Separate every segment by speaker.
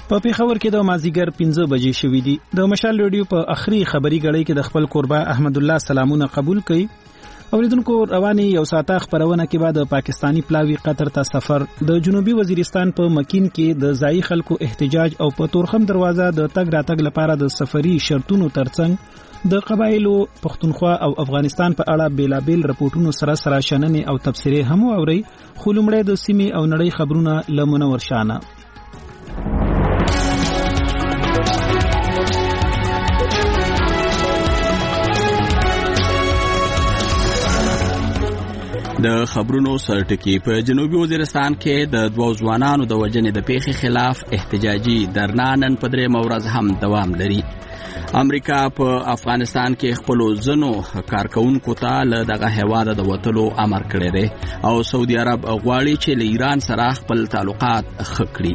Speaker 1: په پیښور کې د مازیګر 15 بجې شوې دي. د مشال ریډیو په اخري خبري غړۍ کې د خپل قربا احمد الله سلامونه قبول کړي. اوریدونکو رواني یو ساعته خبرونه کې بعد پاکستانی پلاوی قطر ته سفر، د جنوبي وزیرستان په مکین کې د ځای خلکو احتجاج او په تورخم دروازه د تګ راتګ لپاره د سفري شرطونو ترڅنګ د قبایلو پښتونخوا او افغانستان په اړه بیلابیل رپورټونو سره شننې او تبصرې هم اوري. خو لومړی د سیمې او نړۍ خبرونه له منور شانه.
Speaker 2: د خبرونو سرټکی په جنوبي وزیرستان کې د دوو ځوانانو د وژنې د پیښې خلاف احتجاجي درنا نن په درېیمه ورځ هم دوام لري. امریکا په افغانستان کې خپلو ځینو کارکونکو ته له دغه هیواده د وتلو امر کړی دی او سعودي عرب غواړي چې له ایران سره خپل تعلقات ښه کړي.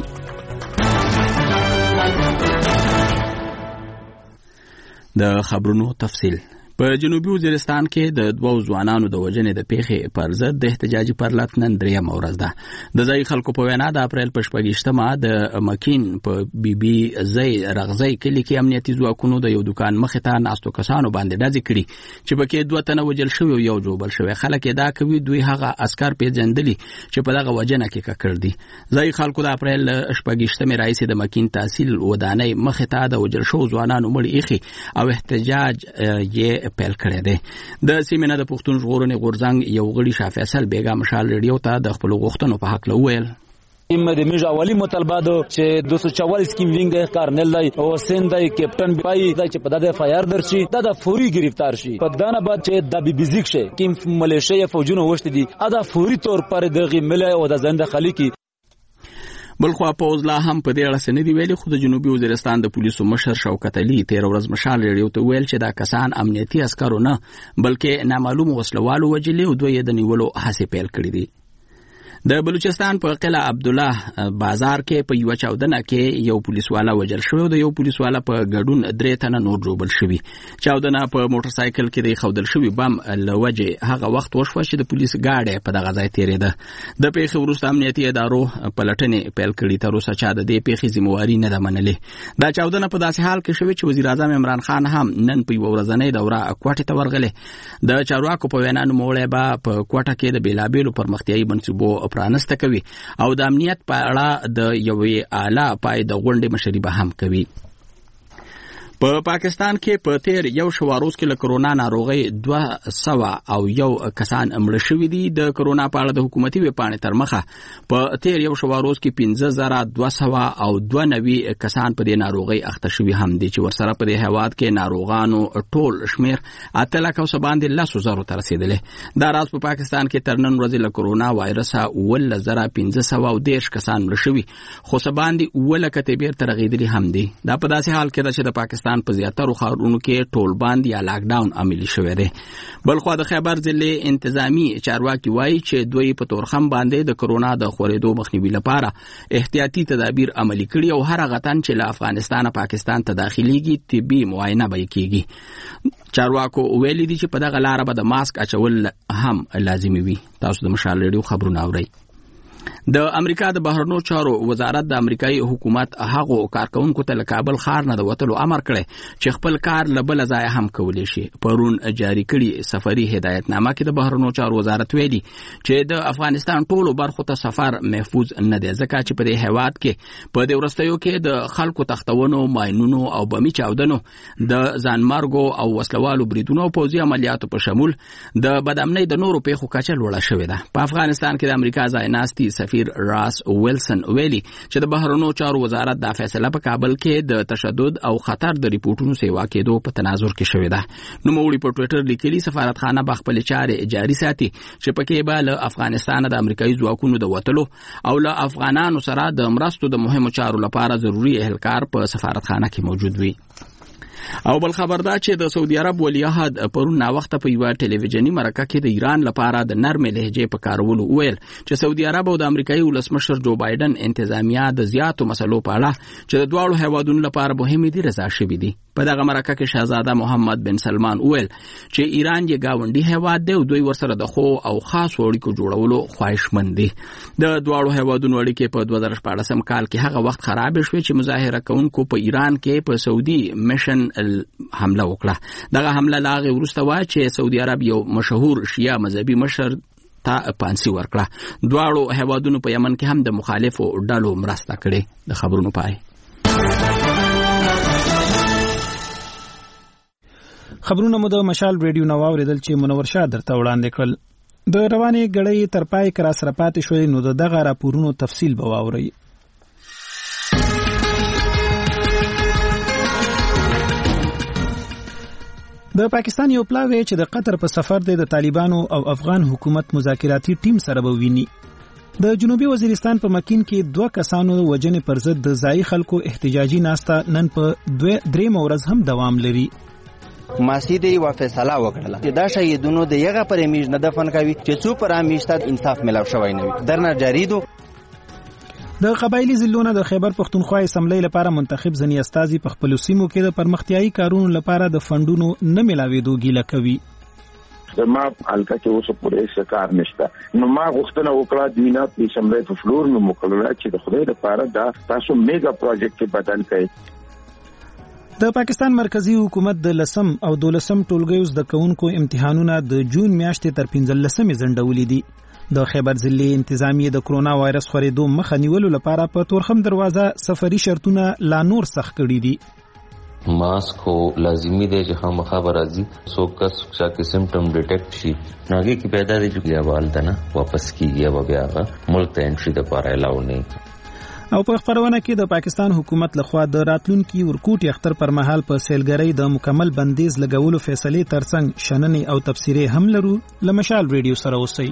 Speaker 2: د خبرونو تفصیل. په جنوبي وزیرستان کې د دوو ځوانانو د وژنې د پیښې پر ضد د احتجاجي پرلط نن درېیمه ورځ ده. د ځای خلکو په وینا د اپریل په 28مه د مکین په بي بي ځای رغځای کلي کې امنیتي ځواکونو د یو دکان مخې ته ناستو کسانو باندې ډزې کړي چې پکې 2 تنه وژل شوي او یو جوړ شوی. خلک دا کوي دوی هغه عسكر پیژندلي چې په دغه وجنه کې ککړ دي. ځای خلکو د اپریل 28مه راځي د مکین تحصیل ودانۍ مخې ته د وژل شو ځوانانو مړي ایخي او احتجاج یې پیل کړی دی. د سیمې نه د پښتون ژغورنې غورځنګ یو غړي شاه فیصل بیګا مشال ریډیو ته د خپل غوښتنو په حق وویل.
Speaker 3: اما د میجا اولی مطالبه ده چې 244 سکیم وینګ کارنل دی او سندای کیپټن پای دی چې په دغه فایر درشي دا فوري گرفتار شي. په دانه بعد چې د بي بي زیک شي کیم ملیشیا فوجونه وشت دي دا فوري طور پر دغه ملي او د زنده خلیقي.
Speaker 2: بلخوا پوز لا هم په دې اړه څه نه دی ویلي، خو د جنوبي وزیرستان د پولیسو مشر شوکت علي 13 ورځ مشال ریډیو ته ویل چې دا کسان امنیتي عسکرو نه بلکې نامعلوم وسلوالو وجلي او دوی د نیولو هڅې پیل کړې دي. د بلوچستان په قلعه عبدالله بازار کې په یو چاودنه کې یو پولیسوالا وژل شو او د یو پولیسوالا په ګډون 3 تنه نور جوړ شوي. چاودنه په موټر سایکل کې د خودل شوی بم لوجه هغه وخت وشو چې د پولیس گاډي په دغه ځای تیرېده. د پیښې وروسته امنیتي ادارو پلټنې پیل کړې، تر اوسه چا د دې پیښې ذمہواری نه ده منلې. دا چاودنه په داسې حال کې شوې چې وزیر اعظم عمران خان هم نن په یو ورځنۍ دوره کوټه ته ورغلی. د چارواکو په وینا نوموړی به په کوټه کې د بیلابیلو پرمختیایي منصوبو پرانسته کوي او د امنیت په اړه د یوې اعلی پای د غونډې مشري به هم کوي. په پاکستان کې په تیر یو شواروز کې له کرونا ناروغي 201 کسان مړه شوي دي. د کرونا په اړه د حکومتي ویبپاڼې تر مخه په تیر یو شواروز کې 15292 کسان په دې ناروغي اخته شوي هم دي چې ورسره په دې هیواد کې ناروغانو ټول شمیر 8 لک او باندې 10,000 ته رسیدلی. دا راز په پاکستان کې تر نن ورځې له کرونا وایرس 1510 کسان مړه شوي، خو باندې 9 لک ته بیرته رغیدلي هم دي. دا په داسې حال کې ده چې د پاکستان په زیاترو ښارونو کې ټول بند یا لاک ډاون عملي شوی دی. بلخوا د خیبر ضلع انتظامی چارواکي وایي چې دوی په تورخم باندې د کرونا د خورېدو مخنیوي لپاره احتیاطي تدابیر عملي کړي او هر هغه تن چې له افغانستان پاکستان ته داخليږي طبي معاینه به کیږي. چارواکو ویلي دي چې په دغه لار به د ماسک اچول هم لازمي وي. تاسو د مشال ریډیو خبرونه اورئ. د امریکا د بهرنیو چارو وزارت د امریکایي حکومت هغو کارکونکو ته له کابل ښار نه د وتلو امر کړی چې خپل کار له بله ځایه هم کولی شي. پرون جاري کړي سفري هدایتنامه کې د بهرنیو چارو وزارت ویلي چې د افغانستان ټولو برخو ته سفر محفوظ نه دی، ځکه چې په دې هیواد کې په دې وروستیو کې د خلکو تختونو، ماینونو او بمي چاودنو، د ځانمرګو او وسلوالو بریدونو او پوځي عملیاتو په شمول د بدامنۍ د نورو پیښو کچه لوړه شوې ده. په افغانستان کې د امریکا ځایناستي سفیر راس ویلسن ویلي چې د بهرنیو چارو وزارت دا فیصله په کابل کې د تشدد او خطر د ریپورټونو سیوا کېدو په تناظر کې شوې ده. نوموړي په ټویټر لیکلي سفارتخانه به خپل چارې جاري ساتي چې پکې به له افغانستان د امریکایي ځواکونو د وتلو او له افغانانو سره د مرستو د مهمو چارو لپاره ضروري اهلکار په سفارتخانه کې موجود وي. او بل خبر دا چې د سعودي عرب ولیعهد پرون ناوخته په یوه ټلویزیوني مرکه کې د ایران لپاره د نرمې لهجې په کارولو وویل چې سعودي عرب او د امریکایي ولسمشر جو بایدن انتظامیه د زیاتو مسلو په اړه چې د دواړو هیوادونو لپاره مهمې دي رضا شوي دي. په دغه مرکه کې شاهزاده محمد بن سلمان وویل چې ایران یې گاونډي هیواد دی او دوی ورسره د خو او خاص اړیکو جوړولو خواهشمند دي. د دواړو هیوادونو اړیکې په 2014 کال کې هغه وخت خراب شوې چې مظاهره کوونکو په ایران کې په سعودي میشن حمله وکړه. دغه حمله لاغه وروسته وا چې سعودي عرب یو مشهور شیعه مذهبي مشر ته پانسي ورکړه. دواړو هیوادونو په یمن کې هم د مخالفو ډلو مرسته کړې. د خبرونو پای.
Speaker 1: خبرونه مو د مشال ریډیو نو اوریدل چې منور شاه درته وړاندې کړل. د روانې غړې تر پای کرا سره پاتې شوې نو دغه راپورونو تفصیل به واورئ. د پاکستان یو پلاوی چې د قطر په سفر دی د طالبانو او افغان حکومت مذاکراتي ټیم سره به ویني. د جنوبي وزیرستان په مکین کې 2 کسانو وجنې پر ضد د ځای خلکو احتجاجي ناسته نن په 3 ورځ هم دوام لري.
Speaker 4: ماسیدی و فیصله وکړه چې دا شهیدونو د یغه پر امیج نه دفن کوي چې څو پر امیشته انصاف ملاو شوی نه وي. درنه جاری دو
Speaker 1: د قبایلی ضلعونو د خیبر پختونخوا اسمبلی لپاره منتخب ځنی استازي په خپل سیمو کې د پرمختیايي کارونو لپاره د فندونو نه ملاوېدو ګیله کوي.
Speaker 5: ما الکه چې اوس پورې څه کار نشته نو ما غوښتنه وکړه د وینا په اسمبلی په فلور نو مقرره چې د خدای لپاره دا تاسو میگا پروجیکټ بدل کړئ.
Speaker 1: د پاکستان مرکزی حکومت د 10 او 12 ټولګیو زده کوونکو امتحانونه د جون میاشتې تر 15 ځنډولې دي. د خیبر ضلع انتظامیه د کرونا وایرس خورېدو مخه نیولو لپاره په تورخم دروازه سفري شرطونه لا نور سخت کړي دي.
Speaker 6: ماسک هو لازمی دی چې خامخا راځي څوک کس چې سمپټم ډیټیکټ شي ناګه کې پیدا دي چې بیا والدنه واپس کیږي او بیا ملک ته انټری د پاره الاو نه.
Speaker 1: او په خبرونه کې د پاکستان حکومت لخوا د راتلونکي ورکوټي اختر پر مهال په سیلګرۍ د مکمل بندیز لګولو فیصله ترڅنګ شننې او تفسیرې هم لرو. لمشال ریډیو سره اوسئ.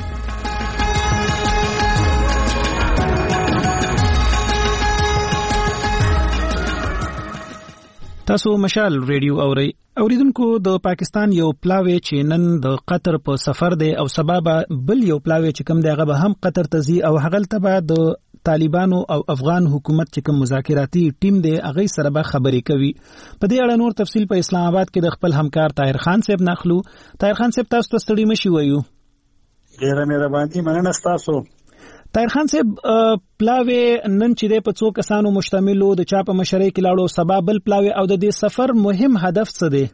Speaker 1: تاسو مشال ریډیو اورئ. اوریدونکو د پاکستان یو پلاوی چې نن د قطر په سفر دی او سبب بل یو پلاوی چې کوم دی هغه به هم قطر ته ځي او هغه تبع د طالبانو او افغان حکومت چې کوم مذاکراتي ټیم دی هغه سره به خبرې کوي. په دې اړه نور تفصیل په اسلام آباد کې د خپل همکار طاهر خان صاحب نخلو. طاهر خان صاحب تاسو ته ستړي مشي وایو.
Speaker 7: ډیره مهرباني مننه تاسو.
Speaker 1: طاهر خان صاحب پلاوی نن چې د 5 کسانو مشتمل د چا په مشرۍ کې لاړو سبب بل پلاوی او د دې سفر مهم هدف څه دی؟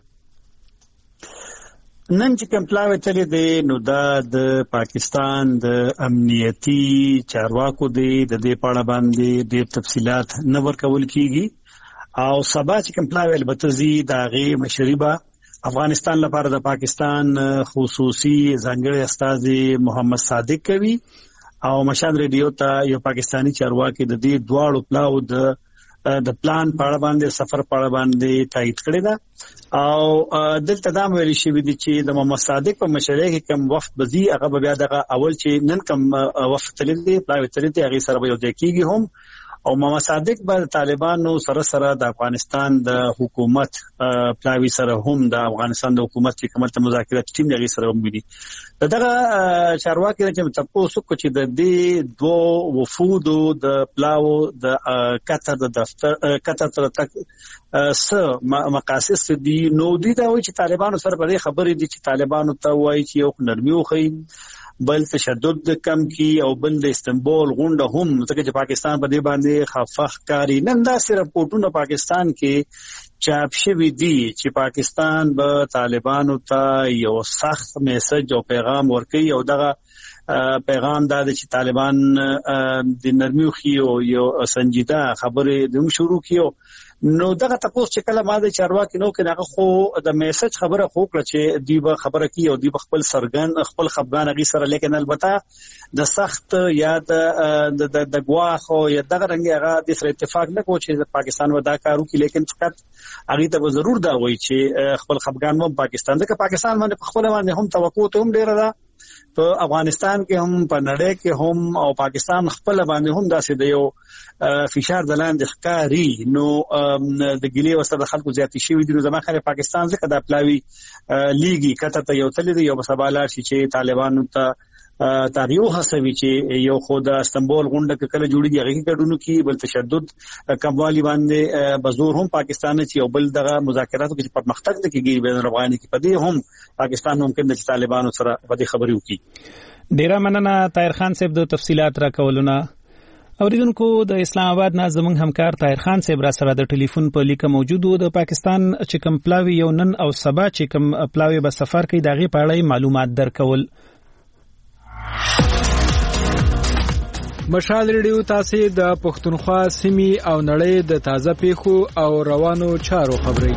Speaker 7: نن چې کوم پلاوی تللی دی نو دا د پاکستان د امنیتي چارواکو دی د دې په اړه باندې ډېر تفصيلات نه ورکول کیږي او سبا چې کوم پلاوی البته زی دا غي مشربه افغانستان لپاره د پاکستان خصوصي ځانګړي استازي محمد صادق کوي او مشال ریډیو ته یو پاکستانی چارواکي د دې دواړو پلاو د پلان په اړه باندې سفر په اړه باندې تایید کړی دا او دلته دا ویل شوی دی چې د محمد صادق په مشرۍ کې کوم وفد بزي هغه بیا دغه اول چې نن کوم وفد تللی دی پلاوی تللی دی هغه سره به یو دقیقي هم او محمد صادق به طالبانو سره د افغانستان د حکومت پلاوی سره هم د افغانستان د حکومت چې کومه مذاکرات ټیم لري سره هم دي. دغه چارواکي چې تاسو کو چې د دې دوه وفود د پلاو د قطر د دفتر قطر تر مقاصد دي نو دي دا وایي چې طالبانو سره په خبرې دي چې طالبانو ته وایي چې یو نرمي وخی بل تشدد کم کی او بل د استنبول غونډه هم ځکه چې پاکستان په دې باندې خفخ کاری نن دا صرف پورټونه پاکستان کې چاپ شوی دی چې پاکستان به طالبانو ته یو سخت میسج او پیغام ورکړي او دغه پیغام دا چې طالبان د نرمي خو یو سنجیده خبره دوم شروع کیو نو دغه تاسو چې کله ماده چارواکي نو کې هغه خو د میسج خبره خو کړ چې دی به خبره کوي او دی به خپل سرګن خپل خفغان غي سره لیکن البته د سخت یا د غواخ او یا دغه رنګ هغه د سره اتفاق نه کو چې پاکستان ودا کارو کې لیکن فقط هغه ته ضرور دا وایي چې خپل خفغان مو پاکستان دغه پاکستان باندې خپل باندې هم توقع ته هم ډیره ده په افغانستان کې هم په نړۍ کې هم او پاکستان خپل باندې هم داسې د یو فشار د لاندې ښکاری نو د ګلی وسره خلکو زیاتې شوی دي زما خره پاکستان ځکه د پلاوی لیګي کته ته یو تل دی یو سبالار چې طالبانو ته تاریو هڅوي چې یو خو د استنبول غونډه کله جوړیږي هغه کې ګډون کوي بل تشدد کموالی باندې بزور هم پاکستان چې یو بل دغه مذاکراتو کې پرمختګ نه کیږي بین الافغاني کې پدې هم پاکستان ممکن د طالبانو سره پدې خبرې وکړي.
Speaker 1: ډیر مننه طاهر خان صاحب د تفصيلات راکولونه. اوریدونکو د اسلام آباد نه زموږ همکار طاهر خان صاحب را سره د ټلیفون په لیکه موجود وو. د پاکستان چې کوم پلاوی یو نن او سبا چې کوم پلاوی به سفر کوي دغه په اړه معلومات درکول.
Speaker 8: مشال ریډیو تاسو د پښتونخوا سیمې او نړۍ د تازه پیښو او روانو چارو خبري.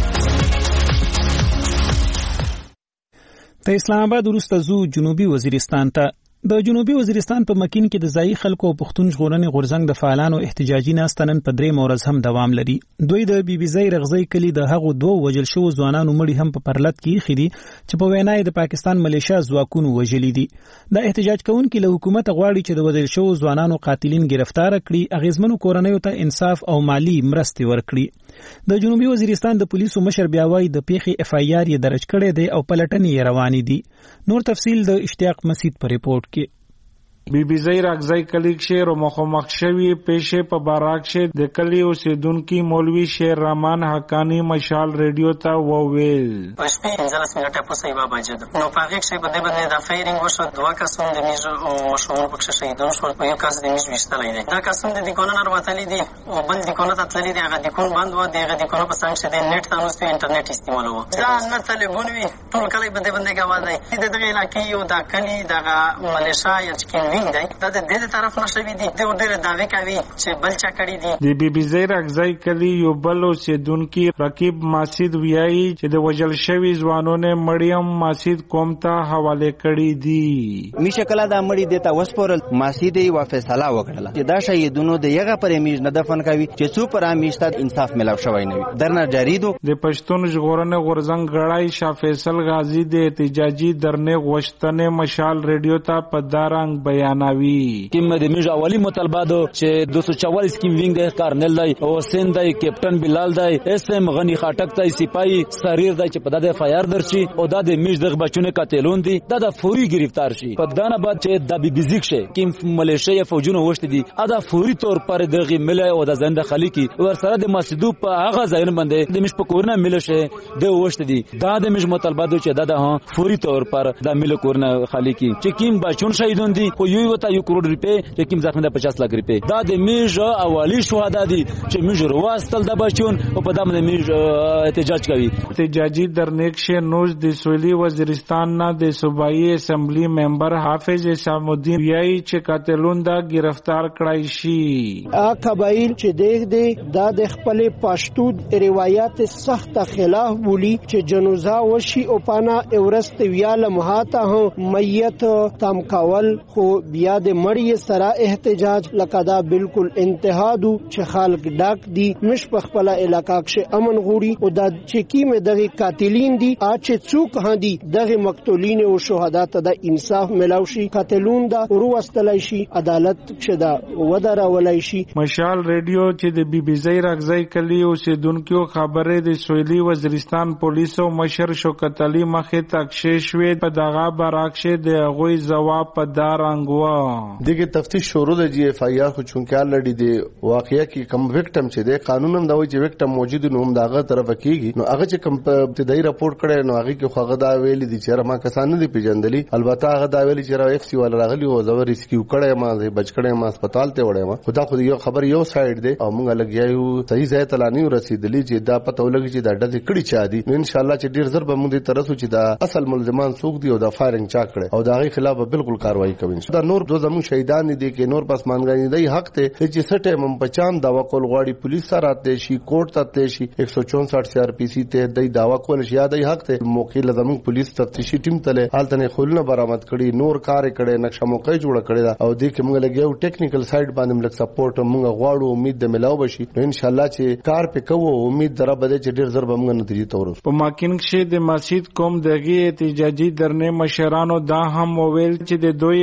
Speaker 1: د اسلام آباد وروسته زو جنوبي وزیرستان ته. د جنوبي وزیرستان په مکین کې د ځایي خلکو او پښتون ژغورنې غورځنګ د فعالانو احتجاجي ناستنن په 3 ورځ هم دوام لري. دوی د بي بي زي رغزي کلی د هغو 2 وجل شو ځوانانو مړي هم په پرلط کې خېدي چې په وینای د پاکستان ملیشیا ځواکونو وجلي دي. د احتجاج کوونکو له حکومت غواړي چې د وجل شو ځوانانو قاتلین گرفتار کړي، اغیزمنو کورنیو ته انصاف او مالی مرستې ورکړي. د جنوبي وزیرستان د پولیسو مشر بیا وايي د پیښې اف آی آر یې درج کړی دی او پلټنې روانې دي. نور تفصیل د اشتیاق مسعود په ریپورت کې.
Speaker 9: بی بی زی راگزای کلی کشه رو مخمخ شوی پیشه په باراک شه د کلی اوسیدونکو مولوی شیر رحمان حقانی مشال ریډیو ته وویل
Speaker 10: پښتې 15 منټه په سیمه باجد نو پاګه شه بده بده د فایرینګ وشو دوه کسان د میج او مشهور پکښه شهیدون شو یو کس د میج وشتلې دي دا کسان د دکانو نه وتلې دي او بل دکانو ته تللې دي هغه دکان بند و دغه دکانو په څنګه شه د نت تاسو ته انټرنیټ استعمالوه دا نه تلګون وی ټول کلی بده بده غواړي د دغه علاقې یو د کلی دغه ملیشیا یا چکن وینګ دی دا د دې طرف نشوي دي د ډېر داوی کوي چې بل چا کړی دي.
Speaker 9: د بی بی زی راگزای کلی یو بل اوسیدونکو رقیب ماسید ویایي چې د وجل شوی ځوانونه مریم ماسید کوم ته حواله کړی دي.
Speaker 4: میشه کله دا مړی دیتا وسپورل ماسید یې فیصله وکړه چې دا شهیدونو د یغه پر میج نه دفن کوي چې څو پر میشته انصاف ملاو شوی نه وي. درنه جریدو د
Speaker 9: پښتون ژغورنې غورځنګ غړای شاه فیصل غازی د احتجاجي درنه غوښتنې مشال ریډیو ته په دارنګ بیانوي
Speaker 3: کیم د میج اولی مطالبه دو چې 244 کیم وینګ کارنل دی او سین دی کیپټن بلال دی اس ام غنی خاټک دی سپای سریر دی چې په دغه فایر درچی او د میج دغه بچونه قاتلون دي د فوري گرفتار شي په دانه بعد چې د بي بي زی شه کیم ملیشیا فوجونه وشت دي ادا فوري طور پر دغه مل او د زنده خلیقي ور سره د مسجدو په هغه ځای باندې د مش په کورنه ملشه د وشت دي د میج مطالبه دو چې د فوري طور پر د مل کورنه خلیقي چې کیم بچون شهیدون دي خو یو وتا 1 کروڑ روپے چې کوم ځخنه د 50 لک روپے دا د میج اولی شهدا دي چې میج رواستل د بچون او په دامن میج احتجاج کوي.
Speaker 9: احتجاجي درنیکشه نوز د سویلی وزیرستان نه د صوبایي اسمبلی ممبر حافظ اسام الدین یای چې قاتلون دا گرفتار کړای شي.
Speaker 11: قبایل چې دیګ دا د خپل پښتو روایت سخت خلاف بولی چې جنازه وشي او پانا اورست ویاله مهاته هم میت تام کول خو بیا د مړی سره احتجاج لکدا بالکل انتهادو چې خلک ډاک دي مش په خپل علاقہ کې امن غوړي او د چکی مې دغه قاتلین دي چې څوک هدي دغه مقتولین او شهدا ته د انصاف ملاوي شي قاتلون دا وروستلای شي عدالت شدا ودره ولای شي.
Speaker 9: مشال ریډیو چې د بي بي زی راگزای کلی اوسیدونکو خبره د سویلی وزیرستان پولیسو مشر شوکت علي مخې تکشې شوې په دغه براکشه د غوي جواب په دارنګوا
Speaker 12: دغه تفتیش شروع د جی اف آی آر خو چونکه لړی دی واقعیا کې کم وکټم چې د قانون هم دا وایي چې وکټم موجود نو هم داغه طرف کېږي نو هغه چې کم ابتدایي راپورټ کړي نو هغه کې خو دا ویل دي چې ما کسان نه دی پیژندلی البته هغه دا ویل چې را اف سی ول راغلی او زو ریسکیو کړي ما بچ کړي ما هسپتال ته وړم خدا خو یو خبر یو سایډ دی او موږ لګیاو صحیح ځای ته لانی رسیدلی چې دا پته ولګي چې دا ډډه کړي چا دي نو ان شاء الله چې ډیر زر به موږ دې ترسو چې دا اصل ملزمان څوک دي او دا فایرینګ چا کړي او دا غي خلاف بالکل کاروایی کوي. دا نور دو زمو شهیدان دي کې نور پس مانګانی دی حق ته چې سټه مم بچان دا وکول غواړي پولیس سره ته شي کوټ ته شي 164 سی آر پی سی ته دی داوا کول شي دی حق ته موقع لزمو پولیس تفتیشي ټیم تله حالت نه خلنه برآمد کړي نور کار کړي نقشه موقع جوړ کړي او دې کې موږ لګیو ټیکنیکل سایډ باندې موږ سپورټ موږ غواړو امید د ملاو بشي ان شاء الله چې کار په کوو امید دره بده چې ډیر زر به موږ نتیجې ته ورسو.
Speaker 9: په ماکین کې د مسجد کوم دغه احتجاجي درنه مشرانو دا هم وویل چې د دوی احتجاجي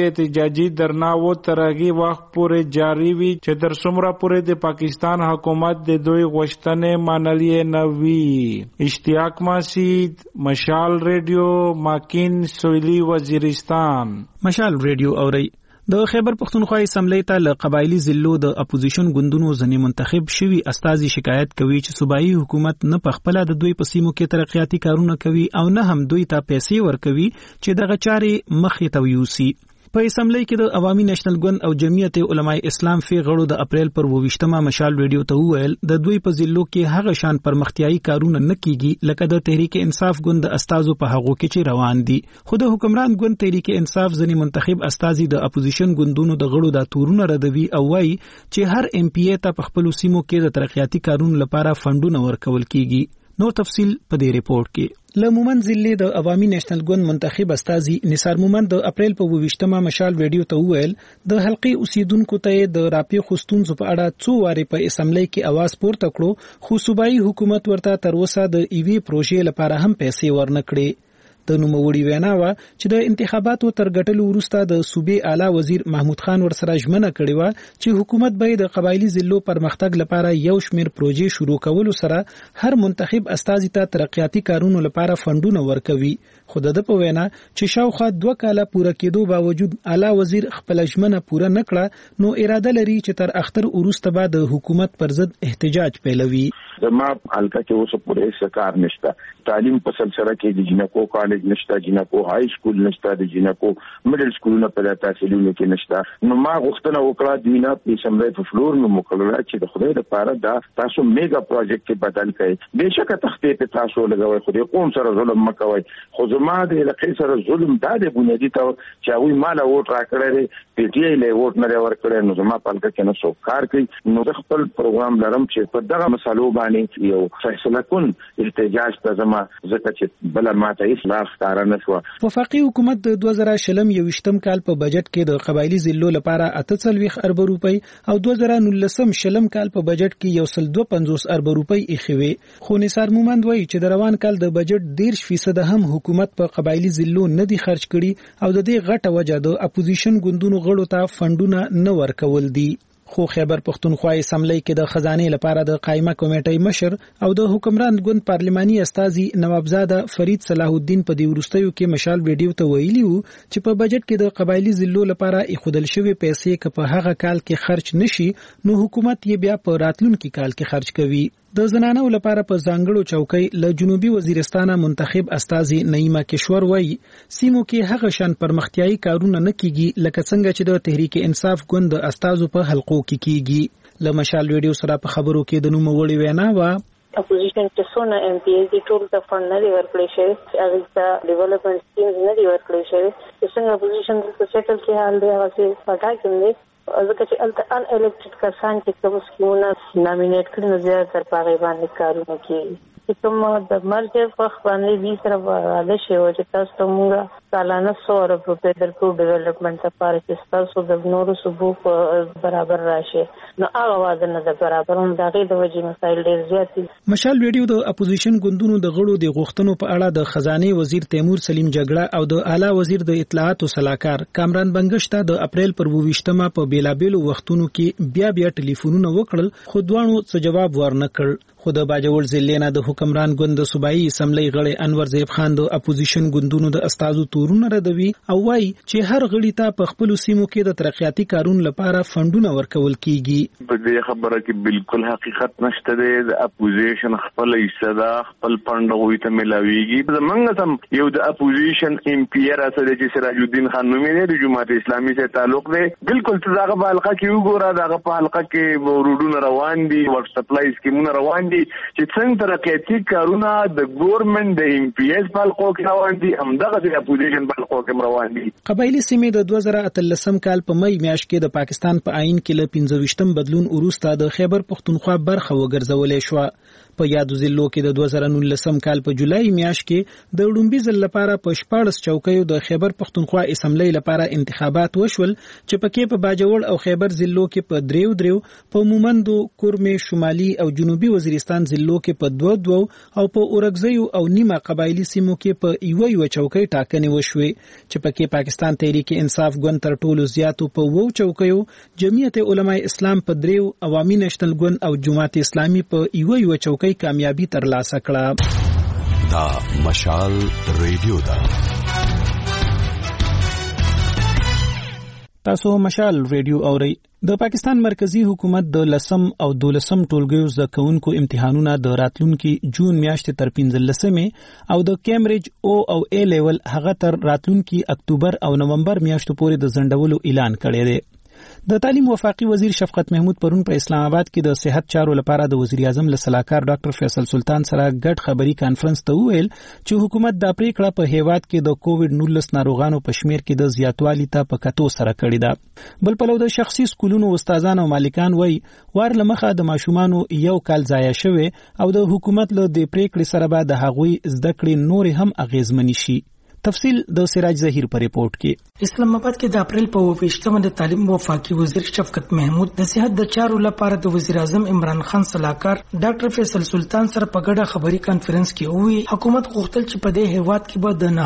Speaker 9: احتجاجي درناو ترغي وخت پورې جاری وي چې تر څومره پورې د پاکستان حکومت د دوی غوښتنې منلې نه وي. اشتیاق مسعود، مشال ریډیو، ماکین، سویلی، وزیرستان.
Speaker 1: مشال ریډیو اوري. د خیبر پختونخوا اسمبلی ته له قبایلی ضلعو د اپوزیشن ګوندونو ځنې منتخب شوي استازي شکایت کوي چې صوبایي حکومت نه پخپله د دوی په سیمو کې ترقیاتي کارونه کوي او نه هم دوی ته پیسې ورکوي چې دغه چارې مخې ته ویوسي. په اسمبلی کې د عوامي نېشنل ګوند او جمعیت علماء اسلام فی غړو د اپریل پر 28مه مشال ریډیو ته وویل د دوی په ضلعو کې هغه شان پرمختیایي کارونه نه کیږي لکه د تحریک انصاف ګوند د استازو په هغو کې چې روان دي. خو د حکمران ګوند تحریک انصاف ځنې منتخب استازي د اپوزیشن ګوندونو د غړو د تورونه ردوي او وایي چې هر ایم پی ای ته په خپل سیمو کې د ترقیاتي کارونو لپاره فندونه ورکول کیږي. نو تفصیل په دې ریپورت کې. له مومند ضلع د عوامي نېشنل ګوند منتخب استازي نثار مومند د اپریل په 28مه مشال ریډیو ته وویل د حلقې اوسیدونکو ته د راپی خستونزو په اړه څو واره په اسمبلی کې आवाज پورته کړو خو صوبایي حکومت ورته تر اوسه د ایوی پروژې لپاره هم پیسې ورنکړي. د نوموړي وینا و چې د انتخاباتو تر ګټلو وروسته د صوبې اعلی وزیر محمود خان ورسره ژمنه کړې و چې حکومت به د قبایلی ضلعو پرمختګ لپاره یو شمېر پروژې شروع کولو سره هر منتخب استازي ته ترقیاتي کارونو لپاره فندونه ورکوي. خو د په وینا چې شاوخوا 2 کاله پوره کېدو باوجود اعلی وزیر خپل ژمنه پوره نکړه نو اراده لري چې تر اختر وروسته به د حکومت پر ضد احتجاج پیلوي.
Speaker 5: زما حلقه کې اوس پوره سکار نشته. تعلیم په سلسله کې د جنکو کالج نشته، جنکو های سکول نشته، د جنکو میډل سکولونه په تحصیلونو کې نشته. نو ما غوښتنه وکړه د وینا په سملای په فلور نو مقرره چې د خدای لپاره دا تاسو میگا پروجیکټ کې بدل کړئ. بهشکه تختې په تاسو لګوي خو د قوم سره ظلم مکوئ. خو زما د علاقې سره ظلم د بنیادی ته چې هغه مال ووټ راکړی پی ټی آی له ووټ نه ورکړي نو زما په حلقه کې نو څوک کار کوي. نو د خپل پروګرام لرم چې په دغه مسالو باندې یو فیصله کون احتجاج ته زما ځکه چې بل ماته اصلاح کار نه شو.
Speaker 1: وفاقي حکومت د 2020 کال په بجټ کې د قبایلی ضلعو لپاره 48 ارب روپۍ او 2019 کال په بجټ کې 152 ارب روپۍ ایښوي. خو نثار مومند وایي چې د روان کال د بجټ 10% هم حکومت په قبایلی ضلعو نه دي خرج کړي او د دې غټه وجه د اپوزیشن ګوندونو غړو ته فندونه نه ورکول دي. خو خیبر پختونخوا اسمبلی کې د خزانه لپاره د قائمه کمیټې مشر او د حکمران ګوند پارلماني استازي نوابزاده فرید صلاح الدین په دې ورستیو کې مشال ویډیو ته ویلي وو چې په بجټ کې د قبایلی ضلعو لپاره اخودل شوی پیسې که په هغه کال کې خرج نشي نو حکومت یې بیا په راتلونکي کال کې خرج کوي. د زنانو لپاره په ځانګړو چوکۍ له جنوبي وزیرستان منتخب استازي نعیمه کشور وایي سیمو کې هغه شان پرمختیایي کارونه نه کیږي لکه څنګه چې د تحریک انصاف ګوند استازو په حلقو کې کیږي. له مشال ویډیو سره په خبرو کې د نوموړي وینا و
Speaker 13: اپوزیشن ته څونه ایم پی ایز دي ټول ته فند نه دی ورکړی شوی، هغه ته ډیولپمنٹ سکیمز نه دی ورکړی شوی. څنګه اپوزیشن په سیټل کې حال دی هغه څه پټا کوي ځکه چې الته ان الیکټډ کسان چې کوم سکیمونه نامینیټ کړي نو زیاتره په هغې باندې کارونه کوي. چې کوم د مرګ په وخت باندې دوی سره وعده شوی و چې تاسو ته موږ سالانه 100 ارب روپۍ درکړو ډیولپمنټ لپاره چې ستاسو د نورو صوبو په برابر راشي. نو هغه وعده نه ده برابر، هم د هغې د وجې مسایل ډېر زیات دي.
Speaker 1: مشال ویډیو د اپوزیشن ګوندونو د غړو د غوښتنو په اړه د خزانه وزیر تیمور سلیم جګړه او د اعلی وزیر د اطلاعاتو صلاحکار کامران بنگش ته د اپریل پر 28مه په بیلابیلو وختونو کې بیا ټلیفونونه وکړل خو دوانو څه جواب ورنکړ. خو د باجوړ ضلع نه د حکمران ګوند صوبایي اسمبلی غړی انور زیب خان د اپوزیشن ګوندونو د استازو تورونه ردوي او وايي چې هر غړي ته په خپل سیمو کې د ترقیاتي کارونو لپاره فندونه ورکول کیږي.
Speaker 14: په دې خبره کې بالکل حقیقت نشته دی. د اپوزیشن خپل ایستدا خپل فند غوي ته ملاويږي. زمونږ هم یو د اپوزیشن ایم پی راځي چې سراج الدین خان نومي دی د جماعت اسلامي سره تعلق دی. بالکل څنګه په حلقه کې وګوره دغه په حلقه کې ورودونه روان دي، ورک سپلای سکیمونه روان دي چې څنګه ترقیاتي کارونه د ګورنمنت د ایم پی ایس په حلقو کې روان دي، همدغه د اپوزیشن په حلقو کې روان دي.
Speaker 1: قبایلی سیمې د 2013 کال په مئی میاشت کې د پاکستان په آئین کې له 25 بدلون وروسته د خیبر پختونخوا برخه وګرځولې شو. په یادو ضلعو کې د 2019 کال په جولای میاشت کې د وړومبي ځل لپاره په 14 چوکیو د خیبر پختونخوا اسمبلی لپاره انتخابات وشول چې پکې په باجوړ او خیبر ضلعو کې په دریو په مومندو، کورمه، شمالي او جنوبي وزیرستان ضلعو کې په 2 او په اورګزیو او نیمه قبایلی سیمو کې په یو چوکۍ ټاکنې وشوې چې پکې پاکستان تحریک انصاف ګوند تر ټولو زیاتو په 2 چوکیو، جمعیت علماء اسلام په 3، عوامي نېشنل ګوند او جماعت اسلامي په یو چوکۍ کامیابی ترلاسه کړه.
Speaker 15: دا مشال ریډیو ده.
Speaker 1: تاسو مشال ریډیو اورئ. د پاکستان مرکزی حکومت د 10 او 12 ټولګیو زده کوونکو امتحانونه د راتلونکي جون میاشتې تر 15 او د کیمبرج او A لیول هغه تر راتلونکي اکتوبر او نومبر میاشتو پورې د ځنډولو اعلان کړی دی. د تعلیم وفاقي وزیر شفقت محمود پرون په اسلام آباد کې د صحت چارو لپاره د وزیر اعظم له سلاکار ډاکټر فیصل سلطان سره ګډ خبري کانفرنس ته وویل چې حکومت دا پریکړه په هیواد کې د کووډ 19 ناروغانو په شمیر کې د زیاتوالي ته په کتو سره کړې ده. بل پلو د شخصي سکولونو استادان او مالکان وایي وار لمخه د ماشومانو یو کال ضایع شوی او د حکومت له دې پریکړې سره به د هغوی زده کړې نور هم اغیزمنې شي. تفصیل د سراج ظهیر په ریپورت کې.
Speaker 16: اسلام آباد کې د اپریل په 28مه د تعلیم وفاقي وزیر شفقت محمود د صحت د چارو لپاره د وزیر اعظم عمران خان سلاکار ډاکټر فیصل سلطان سره په ګډه خبري کانفرنس کې وی حکومت غوښتل چې په دې هیواد کې به د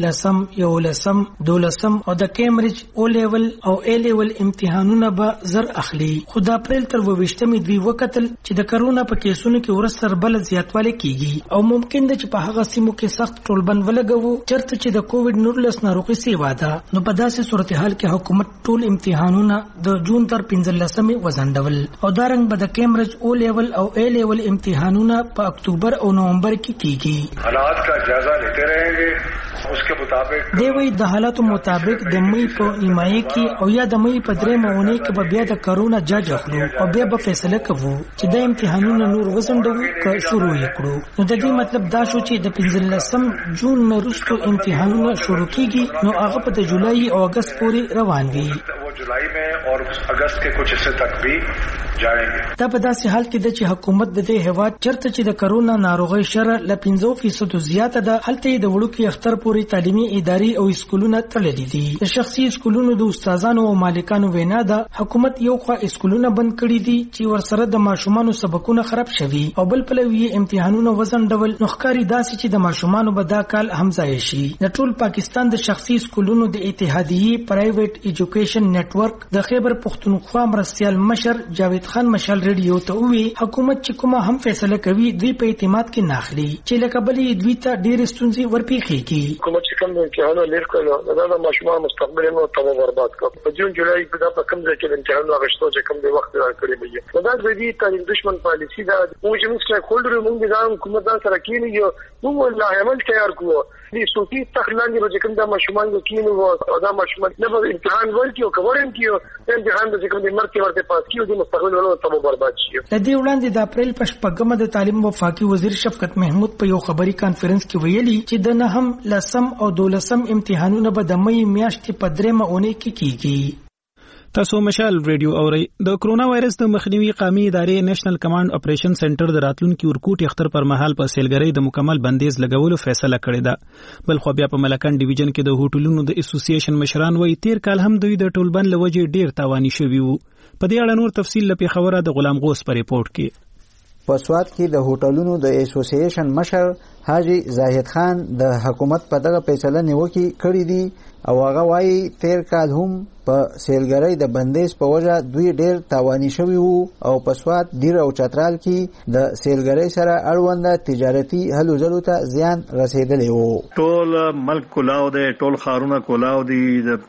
Speaker 16: 9 10 12 او د کیمبرج او لیول او A لیول امتحانونه به زر اخلي. خو د اپریل تر 28مه دوی وکتل چې د کرونا په کیسونو کې ورسره بل زیاتوالی کیږي او ممکن ده چې په هغه سیمو کې سخت ټولبند ولګوي چرته چې د کووډ 19 ناروغي سیوا ده. نو په داسې صورتحال کې حکومت ټول امتحانونه د جون تر 15 وزندول او دارنګ به د کیمبرج او لیول او A لیول امتحانونه په اکتوبر او نومبر کې کیږي.
Speaker 17: حالات کا جائزہ لیتے رہیں گے. उसके मुताबिक
Speaker 16: دوی د حالاتو مطابق د مئی په نیمایي کې او یا د مئی په 3 مونې کې به بیا د کرونا جاج اخلو او بیا به فیصله کوو چې د امتحانونو نور وزندو که شروع کړو. نو د دې مطلب دا شو چې د 15 جون وروسته امتحانونه شروع کیږي نو هغه په جولای او اگست پورې روان وي.
Speaker 17: जुलाई में और अगस्त के कुछ हिस्से तक भी जाएंगे.
Speaker 16: دا په داسې حال کې د چې حکومت د دې هیواد چرته چې د کرونا ناروغي شره ل 15% زیاته ده هلته د وړوکی اختر پورې تعلیمي ادارې او اسکولونه تړلې دي. د شخصي اسکولونو د استادانو او مالکانو وینا ده حکومت یو خوا اسکولونه بند کړي دي چې ورسره د ماشومانو سبقونه خراب شوي او بل پلوي امتحانونه وزن ډول نخکاری داسې چې د ماشومانو به دا کال هم ځای شي. د ټول پاکستان د شخصي اسکولونو د اتحادیې پرایویټ ایجوکیشن نتورک د خیبر پختونخوا مرستیال مشر جاوید خان مشال ریډیو ته وی حکومت چې کومه هم فیصله کوي دوی په اعتماد کې ناخلي چې لکه بلې دوی ته ډېر ستونزې ورپېښېږي.
Speaker 17: حکومت چې کوم امتحانونه لیر کړل دا د ماشومان مستقبل نو تباہ برباد کړ. په جون جولای کې دا په کوم ځای کې امتحان واغښتو چې کوم دی وخت راکړي به دا د دې تعلیم دشمن پالیسی دا موږ چې موږ هولډر موږ د حکومت سره کېنی یو موږ لا عمل تیار کوو دي صوتي تخلاندي چې کوم د ماشومان د کینو او دا ماشومان نه به امتحان ورکیو کورم کیو امتحان د کوم د مرکه ورته پاس کیو د مستقبل ولو تباہ برباد شي.
Speaker 16: د دې وړاندې د اپریل په 14مه د تعلیم وفاقي وزیر شفقت محمود په یو خبري کانفرنس کې ویلي چې د 9 10 او 12 امتحانونه به د مئی میاشتې په 3 مونې کې کیږي.
Speaker 1: تاسو مشال ریډیو اورئ. د کرونا وایرس د مخنیوي قومي ادارې نېشنل کمانډ اپریشن سنټر د راتلونکي ورکوټ اختر پر مهال په سیلګرۍ د مکمل بندیز لګولو فیصله کړې ده. بل خو بیا په ملکان ډیویژن کې د هوټلونو د اسوسییشن مشران وایي تیر کال هم دوی د ټولبند لوجې ډیر تاواني شوي وو. په دې اړه نور تفصیل لپاره خبره د غلام غوث په ریپورت کې.
Speaker 18: په سواد کې د هوټلونو د اسوسییشن مشر حاجی زاهد خان د حکومت په دغه فیصله نیوکه کړې دي او هغه وايي تیر کال هم په سیلګرۍ د بندیز په وجه دوی ډیر تاواني شوي وو او په سواد ډیر او چترال کې د سیلګرۍ سره اړوند تجارتي هلو ځلو ته زیان رسیدلی وو.
Speaker 19: ټول ملک کولاو دی ټول خارونه کولاو دي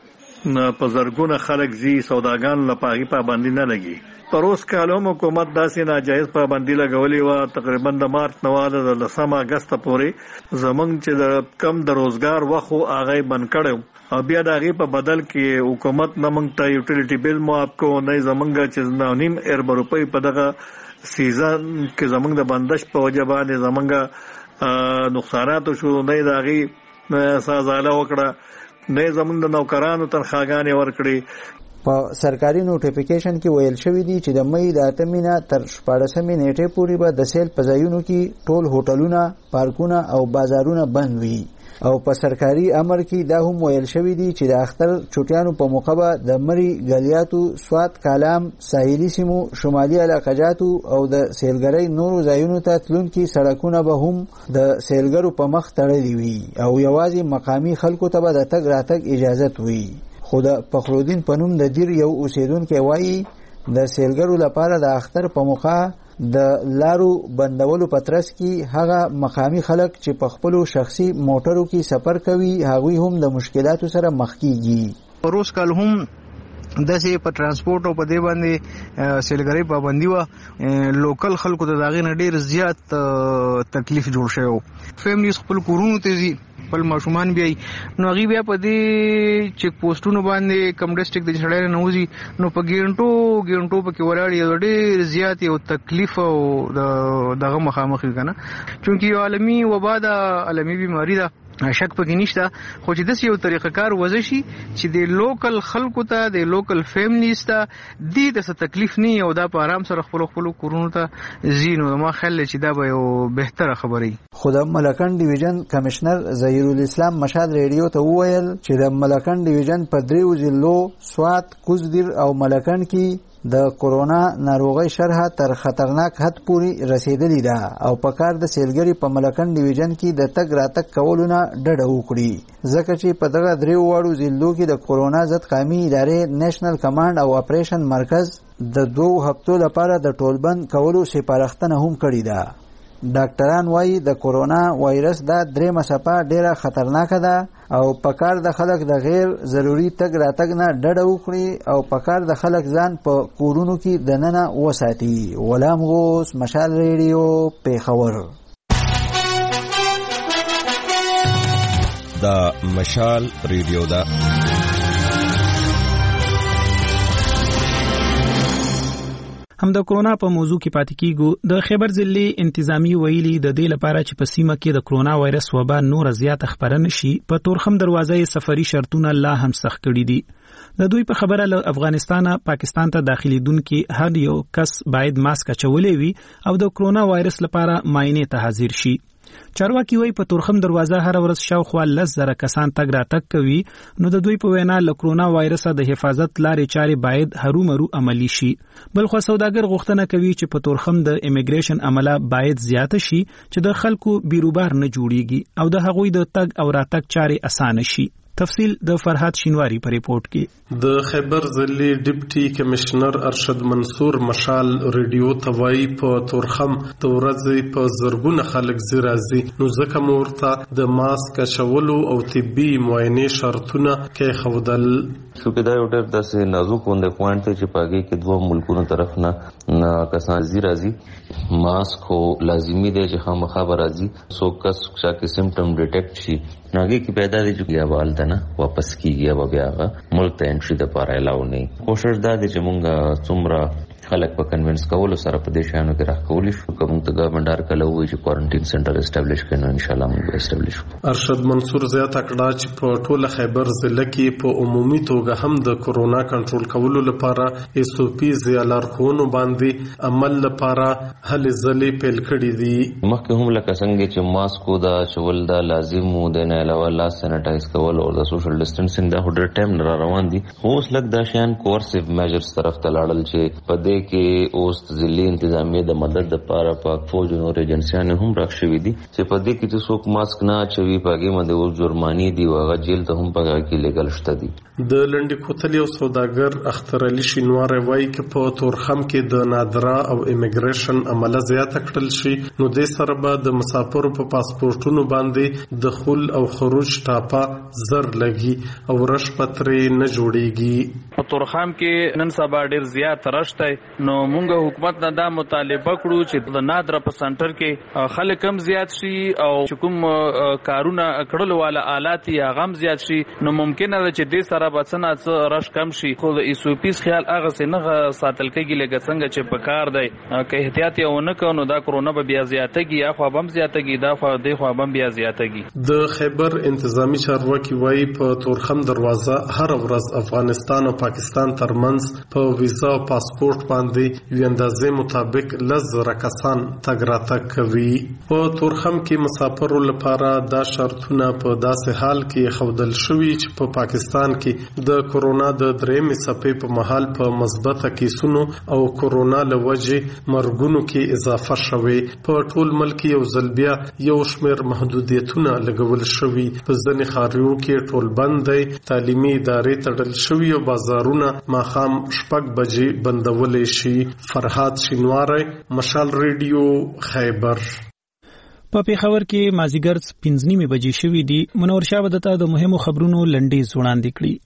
Speaker 19: په زرګونه خلک زی سوداګان لپاره پابندي نه لګي. پروس کالوم حکومت داسې ناجایز پابندي لګولې و تقریبا د مارچ نواله د 10 اگست پورې زمونږ چې د کم د روزګار وخو هغه بند کړو او بیا د هغې په بدل کې حکومت نه موږ ته یوټیلیټي بل معاف کو نه زمونږ چې 9.5 روپۍ په دغه سیزن کې زمونږ د بندش په وجه باندې زمونږ نقصانات شو نه د هغې سازاله وکړه نه زمونږ د نوکرانو تنخواګانې ورکړي.
Speaker 18: په سرکاري نوټیفیکیشن کې ویل شوی دی چې د مئی د 8 نه تر 14 نیټې پورې به د سیل په ځایونو کې ټول هوټلونه، پارکونه او بازارونه بند وي او په سرکاري امر کې دا هم ویل شوی دی چې د اختر چټیانو په موقع به د مری، ګلیاتو، سوات، کالام، ساحلي سیمو، شمالي علاقاجاتو او د سیلګرۍ نورو ځایونو ته تلونکي سړکونه به هم د سیلګرو په مخ تړلي وي او یوازې مقامي خلکو ته به د تګ راتګ اجازت وي. خو د فخرالدین په نوم د دیر یو اوسیدونکی وایي د سیلګرو لپاره د اختر په موقع د لارو بندولو په ترڅ کې هغه مقامي خلک چې په خپلو شخصي موټرو کې سفر کوي هغوی هم د مشکلاتو سره مخ کیږي.
Speaker 20: پروس کال هم داسې په ترانسپورت او په دې باندې سیلګرۍ پابندي وه، لوکل خلکو ته د هغې نه ډېر زیات تکلیف جوړ شوی و. فیملیز خپل کورونو ته ځي، خپل ماشومان بیایي، نو هغې بیا په دې چیک پوسټونو باندې کم ډسټرکټ د سړی نه وځي نو په ګینټو پکې ولاړ یو ډېر زیات یو تکلیف او دغه مخامخ وي که نه، چونکې یو عالمي وبا ده، عالمي بیماري ده، شک پکې نشته. خو چې داسې یو طریقه کار وضع شي چې د لوکل خلکو ته، د لوکل فیملیز ته دې ته څه تکلیف نه وي او دا په آرام سره خپلو کورونو ته ځي، نو ما خیال دی چې دا به یو بهتره خبره وي.
Speaker 18: خو د ملکن ډیویژن کمشنر ظهیرالاسلام مشال ریډیو ته وویل چې د ملکن ډیویژن په 3 ضلعو سوات، کوزدیر او ملکن کې د کورونا ناروغۍ شرح تر خطرناک حد پورې رسیدلی ده او په کار د سیلګري په ملکن ډیویژن کې د تګ راتګ کولو نه ډډه وکړي، ځکه چې په دغه 3 واړو ضلعو کې د کورونا ضد قومي ادارې نیشنل کمانډ او اپریشن مرکز د 2 هفتو لپاره د ټولبند کولو سپارښتنه هم کړې ده. ډاکټران وایي د کورونا وایرس دا 3 څپه ډیره خطرناکه ده او پکار د خلک د غیر ضروري تګ راتګ نه ډډه وکړي او پکار د خلک ځان په کورونو کې دننه وساتي. غلام غوث، مشال ریډیو، پیښور.
Speaker 15: دا مشال ریډیو ده.
Speaker 1: هم د کرونا په موضوع کې پاتې کیږو. د خیبر ضلع انتظامی ویلي د دې لپاره چې په سیمه کې د کرونا وایرس وبا نور زیات خبره نشي په تورخم دروازې سفري شرطونه لا هم سخت کړي دي. د دوی په خبره له افغانستان پاکستان ته داخليدونکو هر یو کس باید ماسک اچولې وي او د کرونا وایرس لپاره معاینه ته حاضر شي. چارواکي وایي په تورخم دروازه هر ورځ شاوخوا 10,000 کسان تګ راتګ کوي، نو د دوی په وینا له کرونا وایرس د حفاظت لارې چارې باید هرومرو عملی شي. بلخو سوداګر غوښتنه کوي چې په تورخم د امیګریشن عمله باید زیات شي چې د خلکو بیروبار نه جوړیږي او د هغوی د تګ او راتګ چارې اسانه شي. تفصیل د فرحات شینواری په ریپورت کې.
Speaker 21: د خیبر ضلع ډیپټي کمشنر ارشد منصور مشال ریډیو ته وایي په تورخم د ورځې په زرګونه خلک زیرازي، نو ځکه مورته د ماسک اچولو او طبي معاینې شرطونه کې خودل.
Speaker 6: شوکې دا یو ډېر داسې نازک غونډه پوینټ دی چې پاګې کې 2 ملکونو طرف نه کسان زیرازي. ماسک خو لازمي دی چې خامخا به راځي، څوک کس چې سمپټم ډیټیکټ شي ناګه کې پیدا دي چې یا والته نه واپس کیږي او بیا هغه ملک ته انټری د پاره الاو نه. کوشش دا دي چې مونږه څومره خلک په کنوینس کولو سره په دې شانو کې راکولې شو، کوم ته ګورنمنت کله وایي چې کوارنټین سنټر اسټابلیش کړي، ان شاء الله موږ اسټابلیش کوو.
Speaker 21: ارشد منصور زیاته کړه چې په ټوله خیبر ضلع کې په عمومي توګه هم د کورونا کنټرول کولو لپاره اس او پی زیالارخونو باندې عمل لپاره هلې ځلې پیل کړې دي.
Speaker 6: مخکې هم لکه څنګه چې ماسکو دا چول دا لازم و، د نه علاوه لاس سینټایز کول او د سوشل ډیسټنسینګ دا هډر ټایم نه روان دي. اوس لکه دا شان کورسیو میجرز طرف ته لاړل چې په کې اوس ضلعي انتظامیه د مدد لپاره پاک فوج او ایجنسیانو هم راښوي دي چې په دې کې چې څوک ماسک نه اچوي پاګې باندې اوس جرمانی دی او هغه جیل ته هم پاګه کې لګل شته دي.
Speaker 21: د لنډي کوتل یو سوداګر اختر علي شینوار وایي چې په تورخم کې د نادرا او امیګریشن عمله زیاته کړل شي، نو د سره به د مسافرو په پاسپورتونو باندې دخول او خروج ټاپه زر لګي او رش پترې نه جوړيږي.
Speaker 22: په تورخم کې نن سبا ډیر زیات رشته، نو مونږ حکومت نه دا مطالبه کړو چې د نادرا په سنټر کې خلک کم زیات شي او کوم کارونه کړل والا آلات یې غم زیات شي، نو ممکن ده چې د سره بچنه رش کم شي. خو د ایس او پیس خیال هغه څنګه ساتل کېږي لکه څنګه چې په کار دی که احتیاط یې ونه کړو نو دا کرونا به بیا زیاتېږي، یا خو بم زیاتېږي، دا خو د خو بم بیا زیاتېږي.
Speaker 21: د خیبر انتظامی چارواکي وایي په تورخم دروازه هر ورځ افغانستان او پاکستان ترمنځ په ویزا او پاسپورت باندې یو اندازې مطابق 10,000 کسان تګ راتګ کوي. په تورخم کې مسافرو لپاره دا شرطونه په داسې حال کې خودل شوي چې په پاکستان کې د کورونا د درېمې څپې په مهال په مثبته کیسونو او کورونا له وجې مرګونو کې اضافه شوي. په ټول ملک یو ځل بیا یو شمېر محدودیتونه لګول شوي. په ځینې ښاریو کې ټول بند دی، تعلیمي ادارې تړل شوي او بازارونه ماښام 6 بجې بندولی شي. فرهاد شینواری، مشال ریډیو، خیبر.
Speaker 1: په پیښور کې مازیګر 5:30 بجې شوې دي. منور شاه ودته د مهمو خبرونو لنډیز وړاندې کړي.